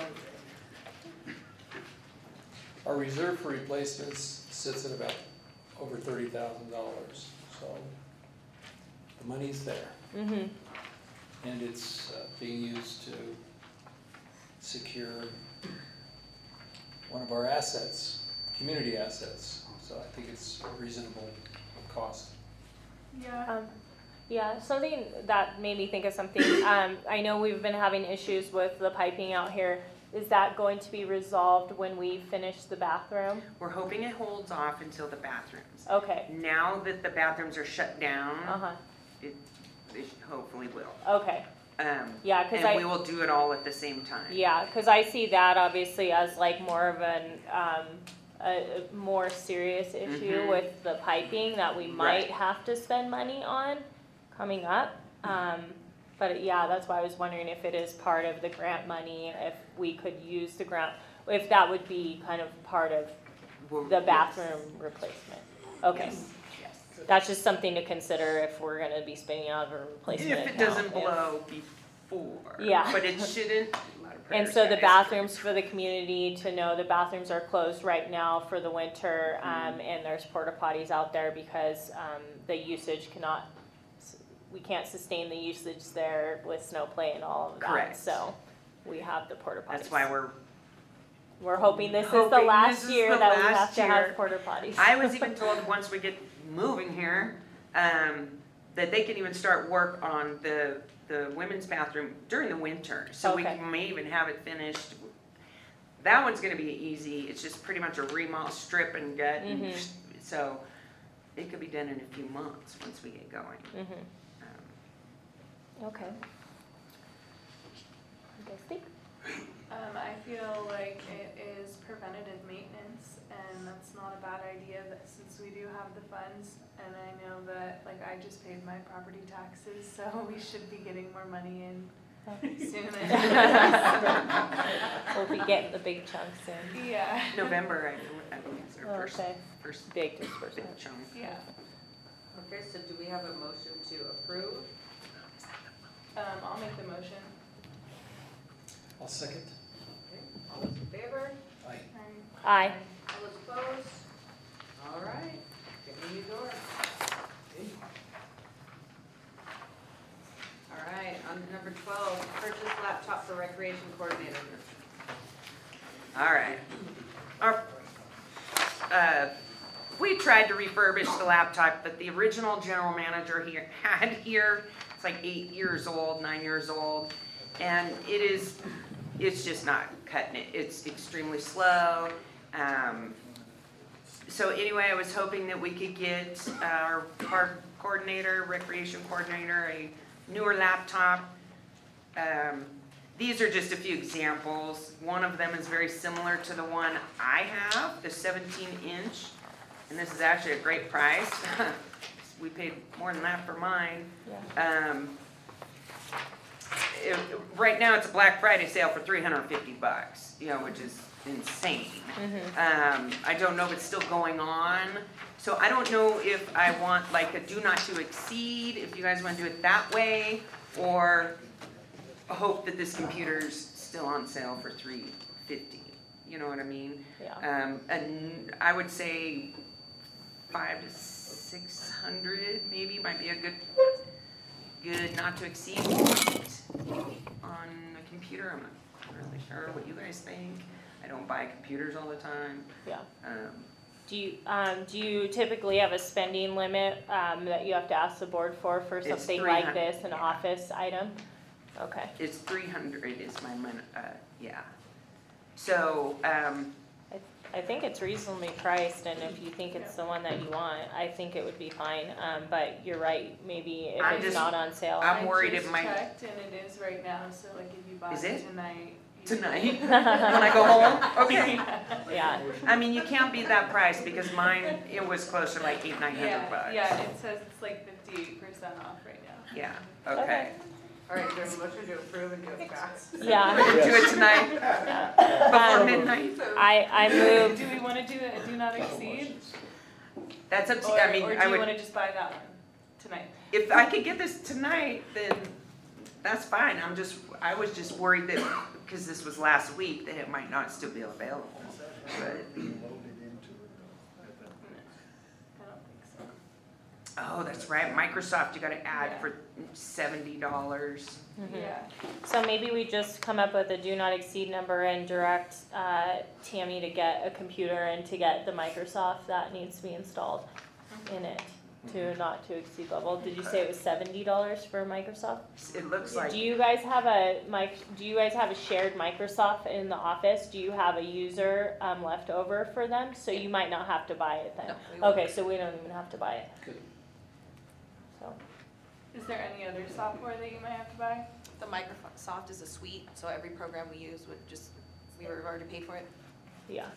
Our reserve for replacements sits at about over thirty thousand dollars, so the money's there, Mhm. and it's uh, being used to secure one of our assets, community assets. So I think it's a reasonable cost. Yeah. Um, yeah, something that made me think of something, um, I know we've been having issues with the piping out here. Is that going to be resolved when we finish the bathroom? We're hoping it holds off until the bathrooms. Okay, Now that the bathrooms are shut down, uh-huh, it, it hopefully will. okay, Um, yeah, cause and we I, will do it all at the same time. yeah, cause I see that obviously as like more of an, um, a, a more serious issue Mhm. with the piping that we might have to spend money on coming up. Um, but yeah, that's why I was wondering if it is part of the grant money, if we could use the grant, if that would be kind of part of We're- the bathroom replacement. Okay, Yes, yes. that's just something to consider if we're gonna be spending out of a replacement If it account, doesn't if- blow before. Yeah. But it shouldn't. A lot of And prayers, so the guys. bathrooms for the community, to know the bathrooms are closed right now for the winter, um, Mm-hmm. and there's porta potties out there because, um, the usage cannot, we can't sustain the usage there with snow play and all of that, Correct. so we have the porta potties. That's why we're, We're hoping this is the hoping last this is year the that we last have to year. have porta potties. I was even told once we get moving here, um, that they can even start work on the, the women's bathroom during the winter. So we Okay. can- may even have it finished. That one's gonna be easy. It's just pretty much a remodel, strip and gut. and Mhm. So it could be done in a few months once we get going. Mhm. Um, Okay. You guys think? Um, I feel like it is preventative maintenance, and that's not a bad idea, that since we do have the funds, and I know that, like, I just paid my property taxes, so we should be getting more money in soon. We'll be getting the big chunks in. Yeah. November, I, I believe is our first, Okay, first big big disbursement. chunk. Yeah. Okay, so do we have a motion to approve? Um, I'll make the motion. I'll second. Okay, all those in favor? Aye. Um, Aye. All those opposed? All right, get me your door. All right, on to number twelve, purchase laptop for recreation coordinator. All right. Our, uh, we tried to refurbish the laptop, but the original general manager here had here, it's like eight years old, nine years old, and it is, it's just not cutting it. It's extremely slow. Um, so anyway, I was hoping that we could get our park coordinator, recreation coordinator, a newer laptop. Um, These are just a few examples. One of them is very similar to the one I have, the seventeen inch. And this is actually a great price. We paid more than that for mine. Yeah. Um, it- Right now, it's a Black Friday sale for three hundred fifty bucks, you know, which is insane. Mhm. Um, I don't know if it's still going on. So I don't know if I want like a do not to exceed, if you guys wanna do it that way, or hope that this computer's still on sale for three fifty. You know what I mean? Yeah. Um, and I would say five to six hundred maybe might be a good, good not to exceed on a computer. I'm not really sure what you guys think. I don't buy computers all the time. Yeah. Um, Do you, um, do you typically have a spending limit, um, that you have to ask the board for, for It's something like three hundred, this, an yeah. office item? Okay. It's three hundred is my mon, uh, yeah. So, um, I think it's reasonably priced, and if you think it's the one that you want, I think it would be fine, um, but you're right, maybe if I'm it's just- not on sale. I'm worried it I might- just checked, and it is right now, so like if you buy Is it it? tonight. you- tonight, when I go home, okay. Yeah, I mean, you can't beat that price because mine, it was closer to like eight, nine hundred Yeah, bucks. yeah, it says it's like fifty-eight percent off right now. Yeah, okay. All right, there's a motion to approve and do it fast. yeah. Do it tonight, before Um, midnight. I, I moved, Do we wanna do it, do not exceed? That's up to, Or, I mean, or do I you would, wanna just buy that one tonight? if I could get this tonight, then that's fine. I'm just, I was just worried that, because this was last week, that it might not still be available. But, I don't think so. Oh, that's right, Microsoft, you gotta add Yeah. for seventy dollars. Mhm. Yeah, So maybe we just come up with a do not exceed number and direct uh, Tammy to get a computer and to get the Microsoft that needs to be installed in it to not to exceed level. Did you say it was seventy dollars for Microsoft? It looks like, Do you guys have a mic, do you guys have a shared Microsoft in the office? Do you have a user um, left over for them? So you might not have to buy it then? No, we won't. Okay, so we don't even have to buy it. Good. So, is there any other software that you might have to buy? The Microsoft is a suite, so every program we use would just, we were already paid for it. yeah.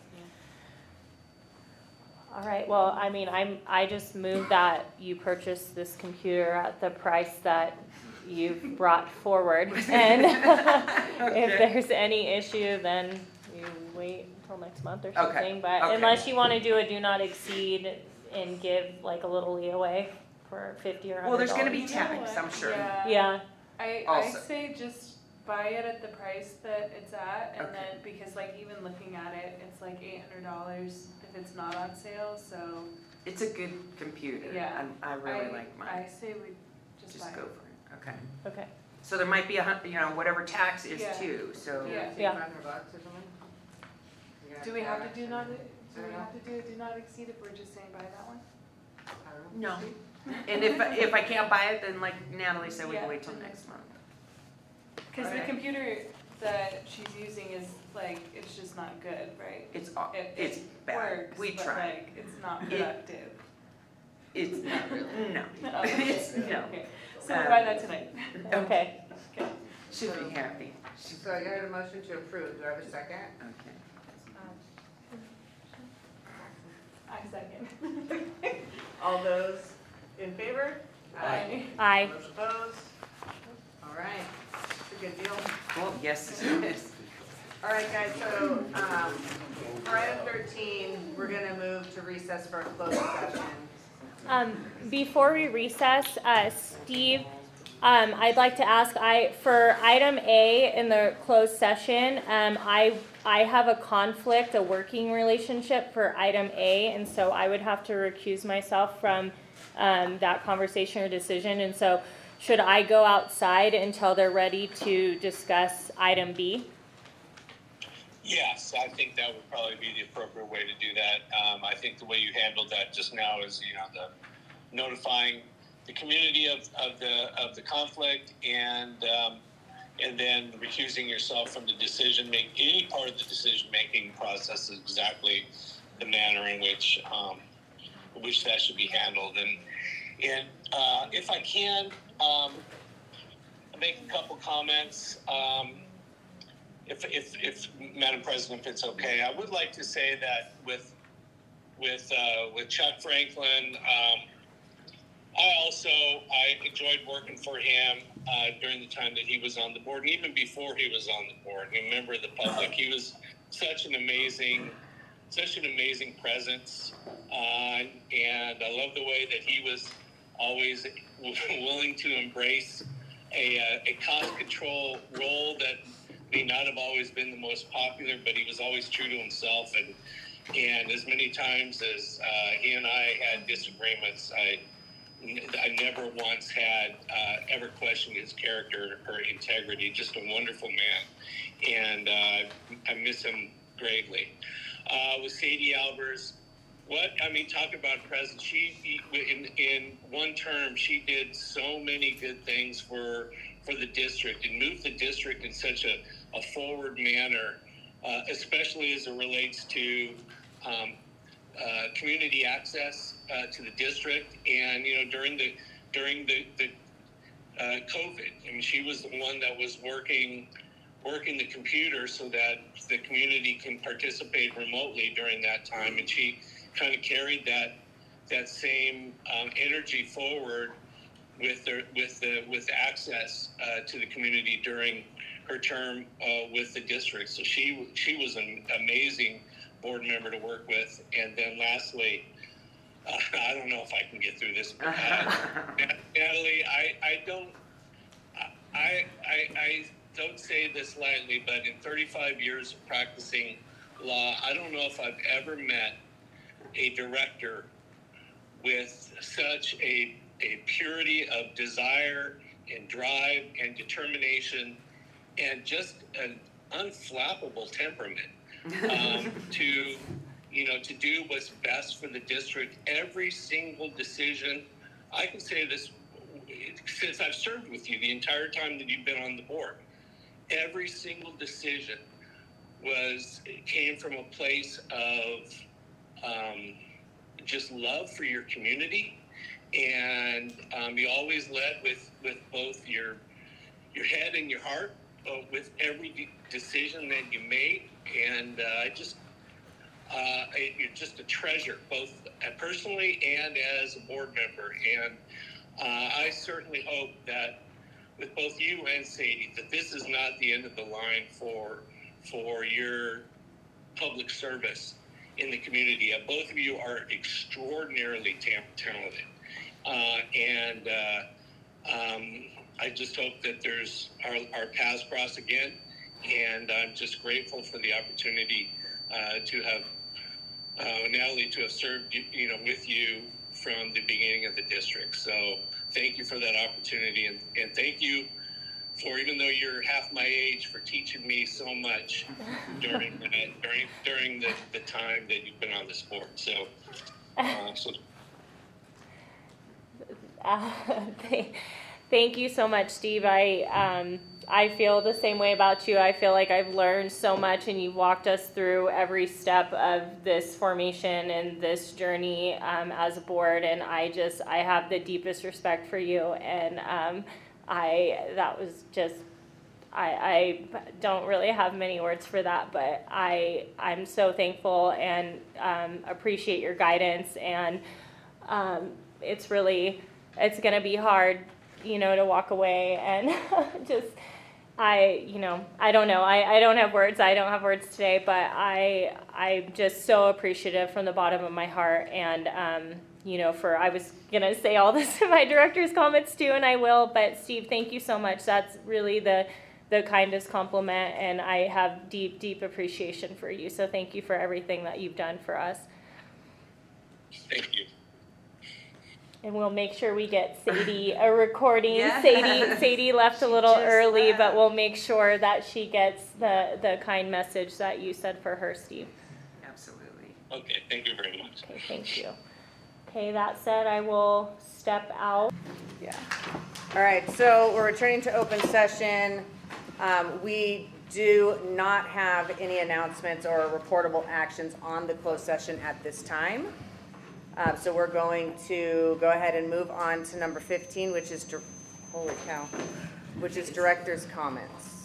All right, well, I mean, I'm, I just move that you purchase this computer at the price that you've brought forward. And if there's any issue, then you wait until next month or something. But okay. unless you wanna do a do not exceed and give like a little leeway for fifty or a well, hundred there's gonna dollars. be You know tax, what? I'm sure. Yeah. Yeah, I, I Also- say just buy it at the price that it's at, and Okay. then, because like even looking at it, it's like eight hundred dollars if it's not on sale, so. It's a good computer. Yeah. I'm- I really I- like I mine. say we just buy Just go it. for it, okay. okay. So there might be a, hun- you know, whatever tax is Yeah. too, so. Yeah. Yeah. Five hundred bucks or something? You got Do we have to do that? not, do I we don't have to do a do not exceed if we're just saying buy that one? I don't know. No. And if, if I can't buy it, then like Natalie said, we Yeah. can wait till next month. Cause the Okay. computer that she's using is like, it's just not good, right? It's, aw- It, it's it bad. works, We but tried. like, it's not It- productive. It's not really, no. No. It's, no. Okay, so we'll buy that tonight. Okay, Okay. Should be happy. So I heard a motion to approve, do I have a second? Okay. I second. All those in favor? Aye. aye. Those opposed? All right, it's a good deal. Well, yes, it is. All right, guys, so, um, for item thirteen, we're gonna move to recess for a closed session. Um, before we recess, uh, Steve, um, I'd like to ask, I, for item A in the closed session, um, I, I have a conflict, a working relationship for item A, and so I would have to recuse myself from, um, that conversation or decision, and so should I go outside until they're ready to discuss item B? Yes, I think that would probably be the appropriate way to do that. Um, I think the way you handled that just now is, you know, the notifying the community of, of the of the conflict and um, and then recusing yourself from the decision make any part of the decision making process is exactly the manner in which um, which that should be handled. And and uh, if I can um, make a couple comments. Um, If, if, if, Madam President, if it's okay, I would like to say that with, with, uh, with Chuck Franklin, um, I also, I enjoyed working for him, uh, during the time that he was on the board, and even before he was on the board, and a member of the public. He was such an amazing, such an amazing presence, uh, and I love the way that he was always willing to embrace a, uh, a cost control role that may not have always been the most popular, but he was always true to himself. And and as many times as uh, he and I had disagreements, I I never once had uh, ever questioned his character or integrity. Just a wonderful man, and uh, I miss him greatly. Uh, with Sadie Albers, what I mean, talk about presence. She in in one term, she did so many good things for for the district and moved the district in such a a forward manner, uh, especially as it relates to um, uh, community access uh, to the district. And you know, during the during the, the uh, COVID, I mean, she was the one that was working working the computer so that the community can participate remotely during that time. And she kind of carried that that same um, energy forward with the with the with access uh, to the community during her term uh, with the district. So she she was an amazing board member to work with. And then lastly, uh, I don't know if I can get through this, but uh, Natalie, I, I don't I, I I don't say this lightly, but in thirty-five years of practicing law, I don't know if I've ever met a director with such a, a purity of desire and drive and determination and just an unflappable temperament um, to, you know, to do what's best for the district. Every single decision, I can say this since I've served with you the entire time that you've been on the board, every single decision was, came from a place of um, just love for your community. And um, you always led with, with both your, your head and your heart uh, with every de- decision that you made. And uh, I just, uh, you're just a treasure, both personally and as a board member. And uh, I certainly hope that with both you and Sadie, that this is not the end of the line for, for your public service in the community. Uh, both of you are extraordinarily tam- talented. Uh, and uh, um, I just hope that there's our, our paths cross again. And I'm just grateful for the opportunity uh, to have, uh, Natalie, to have served, you know, with you from the beginning of the district. So thank you for that opportunity. And, and thank you for, even though you're half my age, for teaching me so much during the, during, during the, the time that you've been on this board. So, uh, so Uh, thank you so much, Steve. I um, I feel the same way about you. I feel like I've learned so much, and you've walked us through every step of this formation and this journey um, as a board. And I just I have the deepest respect for you. And um, I that was just I, I don't really have many words for that, but I I'm so thankful and um, appreciate your guidance. And um, it's really it's going to be hard, you know, to walk away and just, I, you know, I don't know. I, I don't have words. I don't have words today, but I, I'm just so appreciative from the bottom of my heart. And, um, you know, for, I was going to say all this in my director's comments too, and I will, but Steve, thank you so much. That's really the, the kindest compliment, and I have deep, deep appreciation for you. So thank you for everything that you've done for us. thank you. And we'll make sure we get Sadie a recording. Yes. Sadie, Sadie left a little Just early, left. but we'll make sure that she gets the, the kind message that you said for her, Steve. Absolutely. Okay, thank you very much. Okay, thank you. Okay, that said, I will step out. Yeah. All right, so we're returning to open session. Um, we do not have any announcements or reportable actions on the closed session at this time. Uh, so we're going to go ahead and move on to number fifteen, which is, dir- holy cow, which is director's comments.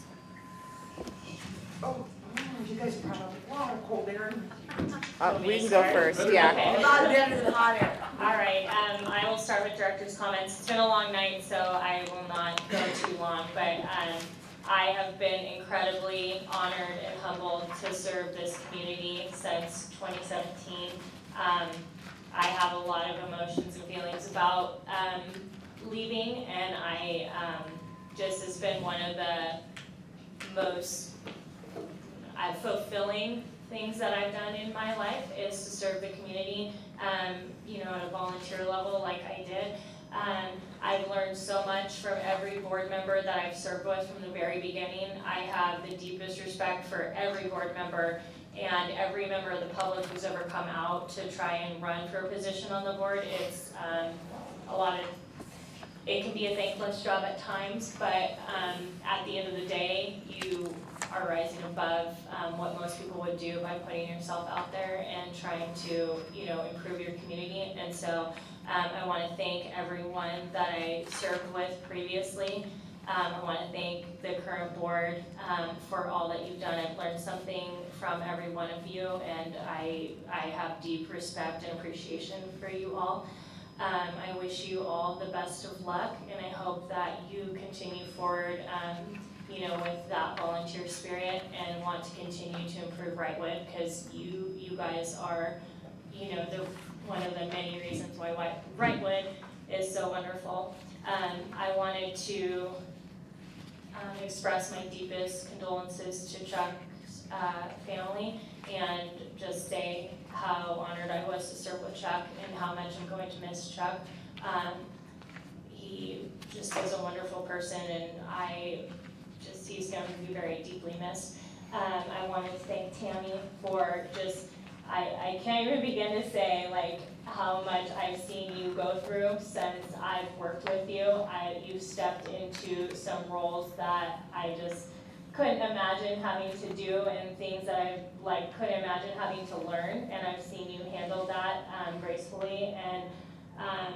Oh, you guys are probably, wow, cold air. Uh, we can go first, yeah. Okay. Not better than hot air. All right, um, I will start with director's comments. It's been a long night, so I will not go too long, but, um, I have been incredibly honored and humbled to serve this community since twenty seventeen. Um, I have a lot of emotions and feelings about, um, leaving, and I, um, just has been one of the most uh, fulfilling things that I've done in my life is to serve the community, um, you know, at a volunteer level like I did. Um, I've learned so much from every board member that I've served with from the very beginning. I have the deepest respect for every board member and every member of the public who's ever come out to try and run for a position on the board. It's um, a lot of, it can be a thankless job at times, but um, at the end of the day, you are rising above um, what most people would do by putting yourself out there and trying to, you know, improve your community. And so um, I want to thank everyone that I served with previously. Um, I want to thank the current board um, for all that you've done. I've learned something from every one of you, and I, I have deep respect and appreciation for you all. Um, I wish you all the best of luck, and I hope that you continue forward, um, you know, with that volunteer spirit and want to continue to improve Wrightwood, because you, you guys are, you know, the one of the many reasons why Wrightwood is so wonderful. Um, I wanted to um, express my deepest condolences to Chuck uh, family and just say how honored I was to serve with Chuck and how much I'm going to miss Chuck. Um, he just was a wonderful person, and I just, he's going to be very deeply missed. Um, I wanted to thank Tammy for just, I, I can't even begin to say like how much I've seen you go through since I've worked with you. I, you stepped into some roles that I just couldn't imagine having to do, and things that I like couldn't imagine having to learn, and I've seen you handle that um, gracefully, and um,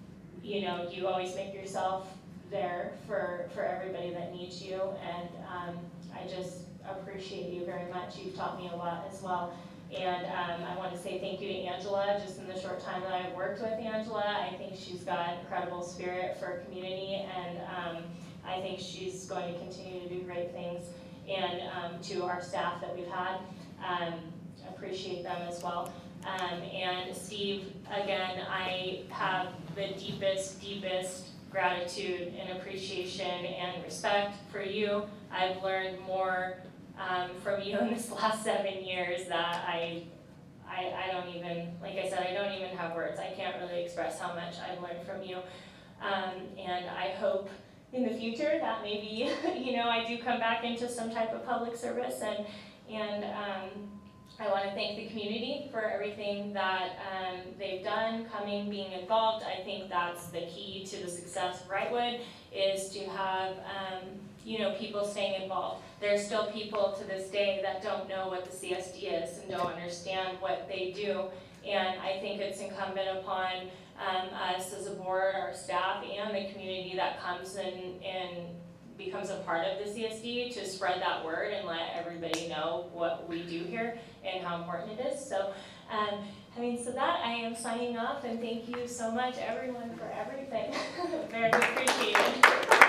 you know, you always make yourself there for, for everybody that needs you, and um, I just appreciate you very much. You've taught me a lot as well. And um, I want to say thank you to Angela. Just in the short time that I've worked with Angela, I think she's got incredible spirit for community, and um, I think she's going to continue to do great things. And um, to our staff that we've had, um, appreciate them as well. Um, and Steve, again, I have the deepest, deepest gratitude and appreciation and respect for you. I've learned more um, from you in this last seven years that I, I, I don't even, like I said, I don't even have words. I can't really express how much I've learned from you. Um, and I hope in the future that maybe, you know, I do come back into some type of public service, and, and um, I want to thank the community for everything that um, they've done, coming, being involved. I think that's the key to the success of Wrightwood, is to have um, you know, people staying involved. There's still people to this day that don't know what the C S D is and don't understand what they do, and I think it's incumbent upon um, us as a board, our staff, and the community that comes in and becomes a part of the C S D to spread that word and let everybody know what we do here and how important it is. So, um, having said that, I am signing off, and thank you so much, everyone, for everything. Very appreciated.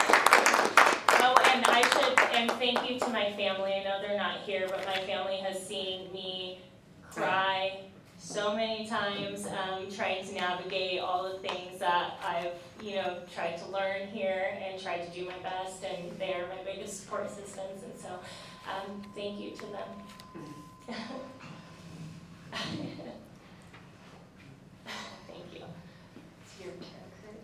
Oh, and I should, and thank you to my family. I know they're not here, but my family has seen me cry so many times, um, trying to navigate all the things that I've, you know, tried to learn here and tried to do my best, and they're my biggest support systems, and so um, thank you to them. Thank you. It's your turn, Kurt.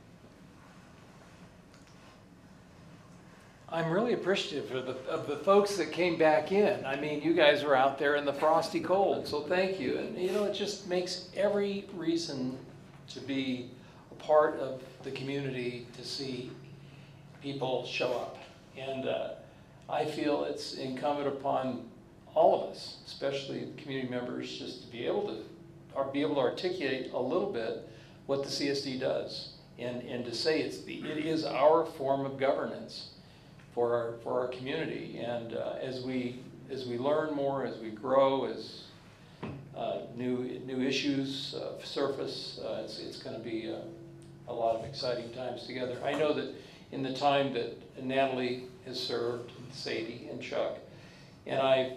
I'm really appreciative of the, of the folks that came back in. I mean, you guys were out there in the frosty cold, so thank you. And you know, it just makes every reason to be a part of the community to see people show up. And uh, I feel it's incumbent upon all of us, especially community members, just to be able to, or be able to articulate a little bit what the C S D does, and, and to say it's the, it is our form of governance for our, for our community. And uh, as we as we learn more, as we grow, as uh, new new issues uh, surface, uh, it's it's going to be uh, a lot of exciting times together. I know that in the time that Natalie has served, Sadie and Chuck, and I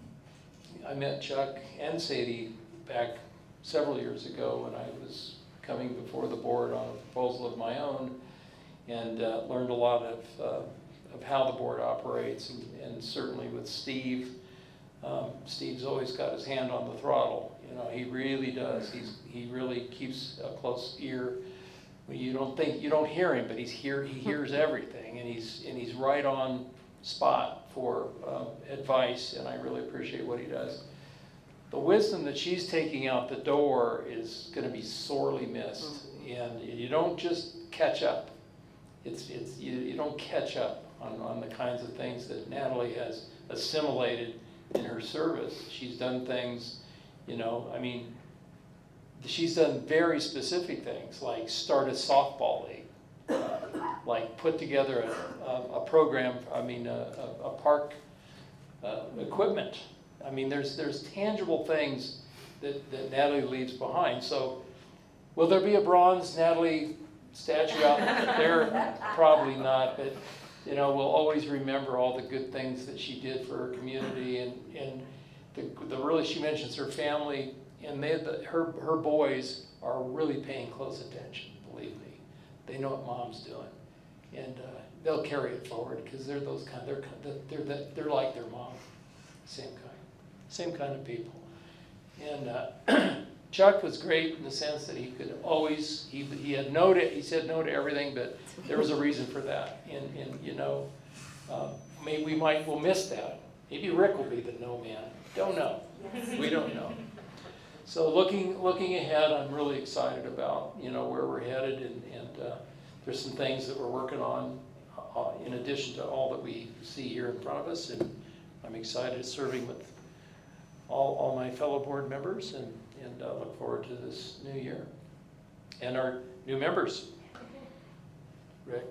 I met Chuck and Sadie back several years ago when I was coming before the board on a proposal of my own, and uh, learned a lot of uh, of how the board operates, and, and certainly with Steve. Um, Steve's always got his hand on the throttle. You know, he really does. He's he really keeps a close ear. You don't think you don't hear him, but he's here. He hears everything, and he's and he's right on spot for um, advice. And I really appreciate what he does. The wisdom that she's taking out the door is going to be sorely missed, and you don't just catch up. It's it's you, you don't catch up on, on the kinds of things that Natalie has assimilated in her service. She's done things, you know, I mean, she's done very specific things, like start a softball league, uh, like put together a, a, a program, I mean, a, a, a park uh, equipment. I mean, there's there's tangible things that, that Natalie leaves behind. So will there be a bronze Natalie statue out there? Probably not, but you know, we'll always remember all the good things that she did for her community, and and the, the really, she mentions her family, and they the, her her boys are really paying close attention. Believe me, they know what mom's doing, and uh, they'll carry it forward because they're those kind. They're they're they're, they're like their mom. same kind, same kind of people. And uh, Chuck was great in the sense that he could always, he, he had no to, he said no to everything, but there was a reason for that. And, and you know, uh, maybe we might, we'll miss that. Maybe Rick will be the no man. Don't know. We don't know. So looking looking ahead, I'm really excited about, you know, where we're headed, and, and uh, there's some things that we're working on uh, in addition to all that we see here in front of us, and I'm excited serving with all, all my fellow board members, and, and uh, look forward to this new year. And our new members. Rick.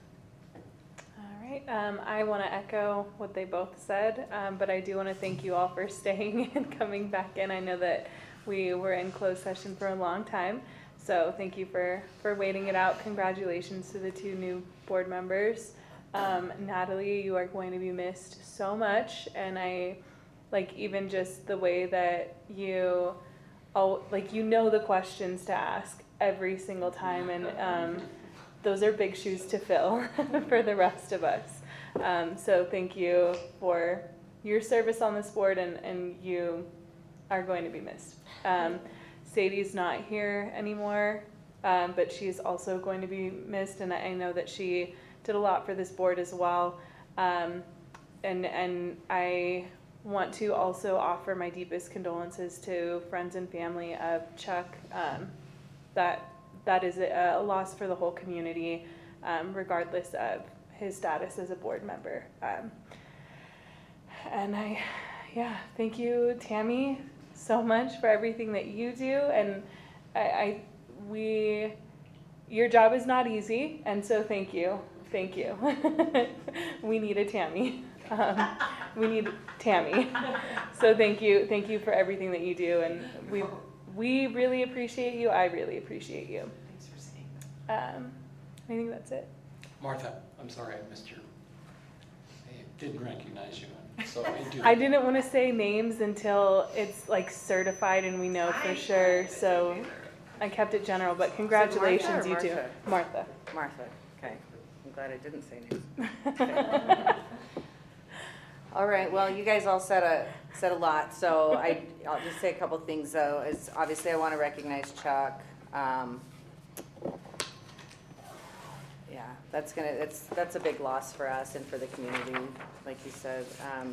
All right, um, I want to echo what they both said, um, but I do want to thank you all for staying and coming back in. I know that we were in closed session for a long time, so thank you for, for waiting it out. Congratulations to the two new board members. Um, Natalie, you are going to be missed so much, and I, like, even just the way that you, oh, like, you know the questions to ask every single time, and um, those are big shoes to fill for the rest of us. Um, so thank you for your service on this board, and, and you are going to be missed. Um, Sadie's not here anymore, um, but she's also going to be missed, and I know that she did a lot for this board as well. Um, and, and I want to also offer my deepest condolences to friends and family of Chuck. Um, that that is a, a loss for the whole community, um, regardless of his status as a board member. Um, and I, yeah, thank you, Tammy, so much for everything that you do. And I, I we, your job is not easy, and so thank you, thank you. We need a Tammy. Um, we need Tammy. So thank you, thank you for everything that you do, and we we really appreciate you. I really appreciate you. Thanks for saying that. Um, I think that's it. Martha, I'm sorry I missed your, I didn't recognize you, so I do. I didn't want to say names until it's like certified and we know for sure, so I kept it general, but congratulations, you two. Martha. Martha, okay. I'm glad I didn't say names. All right, well, you guys all said a, said a lot, so I, I'll just say a couple things though. Is obviously I want to recognize Chuck. Um, yeah, that's gonna, it's, that's a big loss for us and for the community, like you said. Um,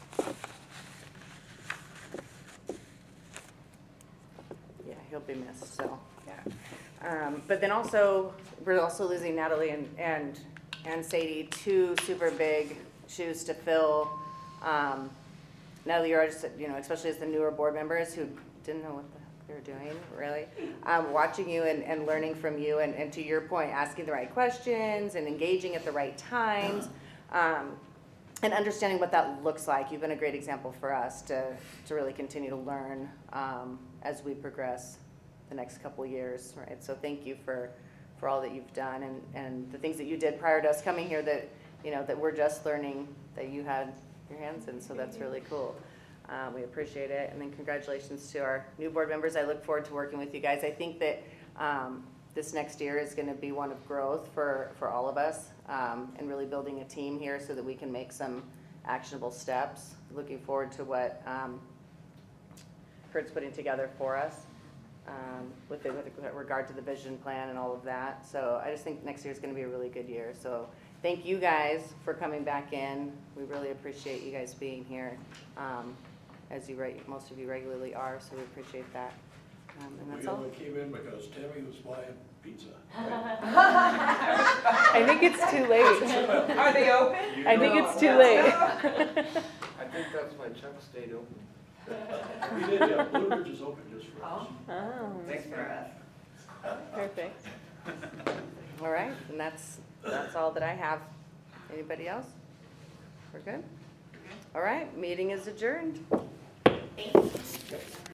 yeah, he'll be missed, so, yeah. Um, but then also, we're also losing Natalie and, and, and Sadie, two super big shoes to fill. Um, Natalie, you're just, you know, especially as the newer board members who didn't know what the heck they were doing, really, um, watching you and, and learning from you, and, and to your point, asking the right questions and engaging at the right times, um, and understanding what that looks like. You've been a great example for us to, to really continue to learn um, as we progress the next couple of years, right? So thank you for, for all that you've done, and, and the things that you did prior to us coming here that, you know, that we're just learning that you had your hands in, so that's really cool. Uh, we appreciate it, and then congratulations to our new board members. I look forward to working with you guys. I think that um, this next year is going to be one of growth for, for all of us, um, and really building a team here so that we can make some actionable steps. Looking forward to what um, Kurt's putting together for us um, with, the, with regard to the vision plan and all of that. So I just think next year is going to be a really good year. So thank you guys for coming back in. We really appreciate you guys being here, um, as you reg- most of you regularly are, so we appreciate that. Um, and that's We all. only came in because Tammy was buying pizza. I think it's too late. Are they open? I think it's too late. I think that's why Chuck stayed open. We did, yeah, Blue Ridge is open just for us. Oh, Thanks for us. perfect. All right, and that's, that's all that I have. Anybody else? We're good? All right, meeting is adjourned. Thanks.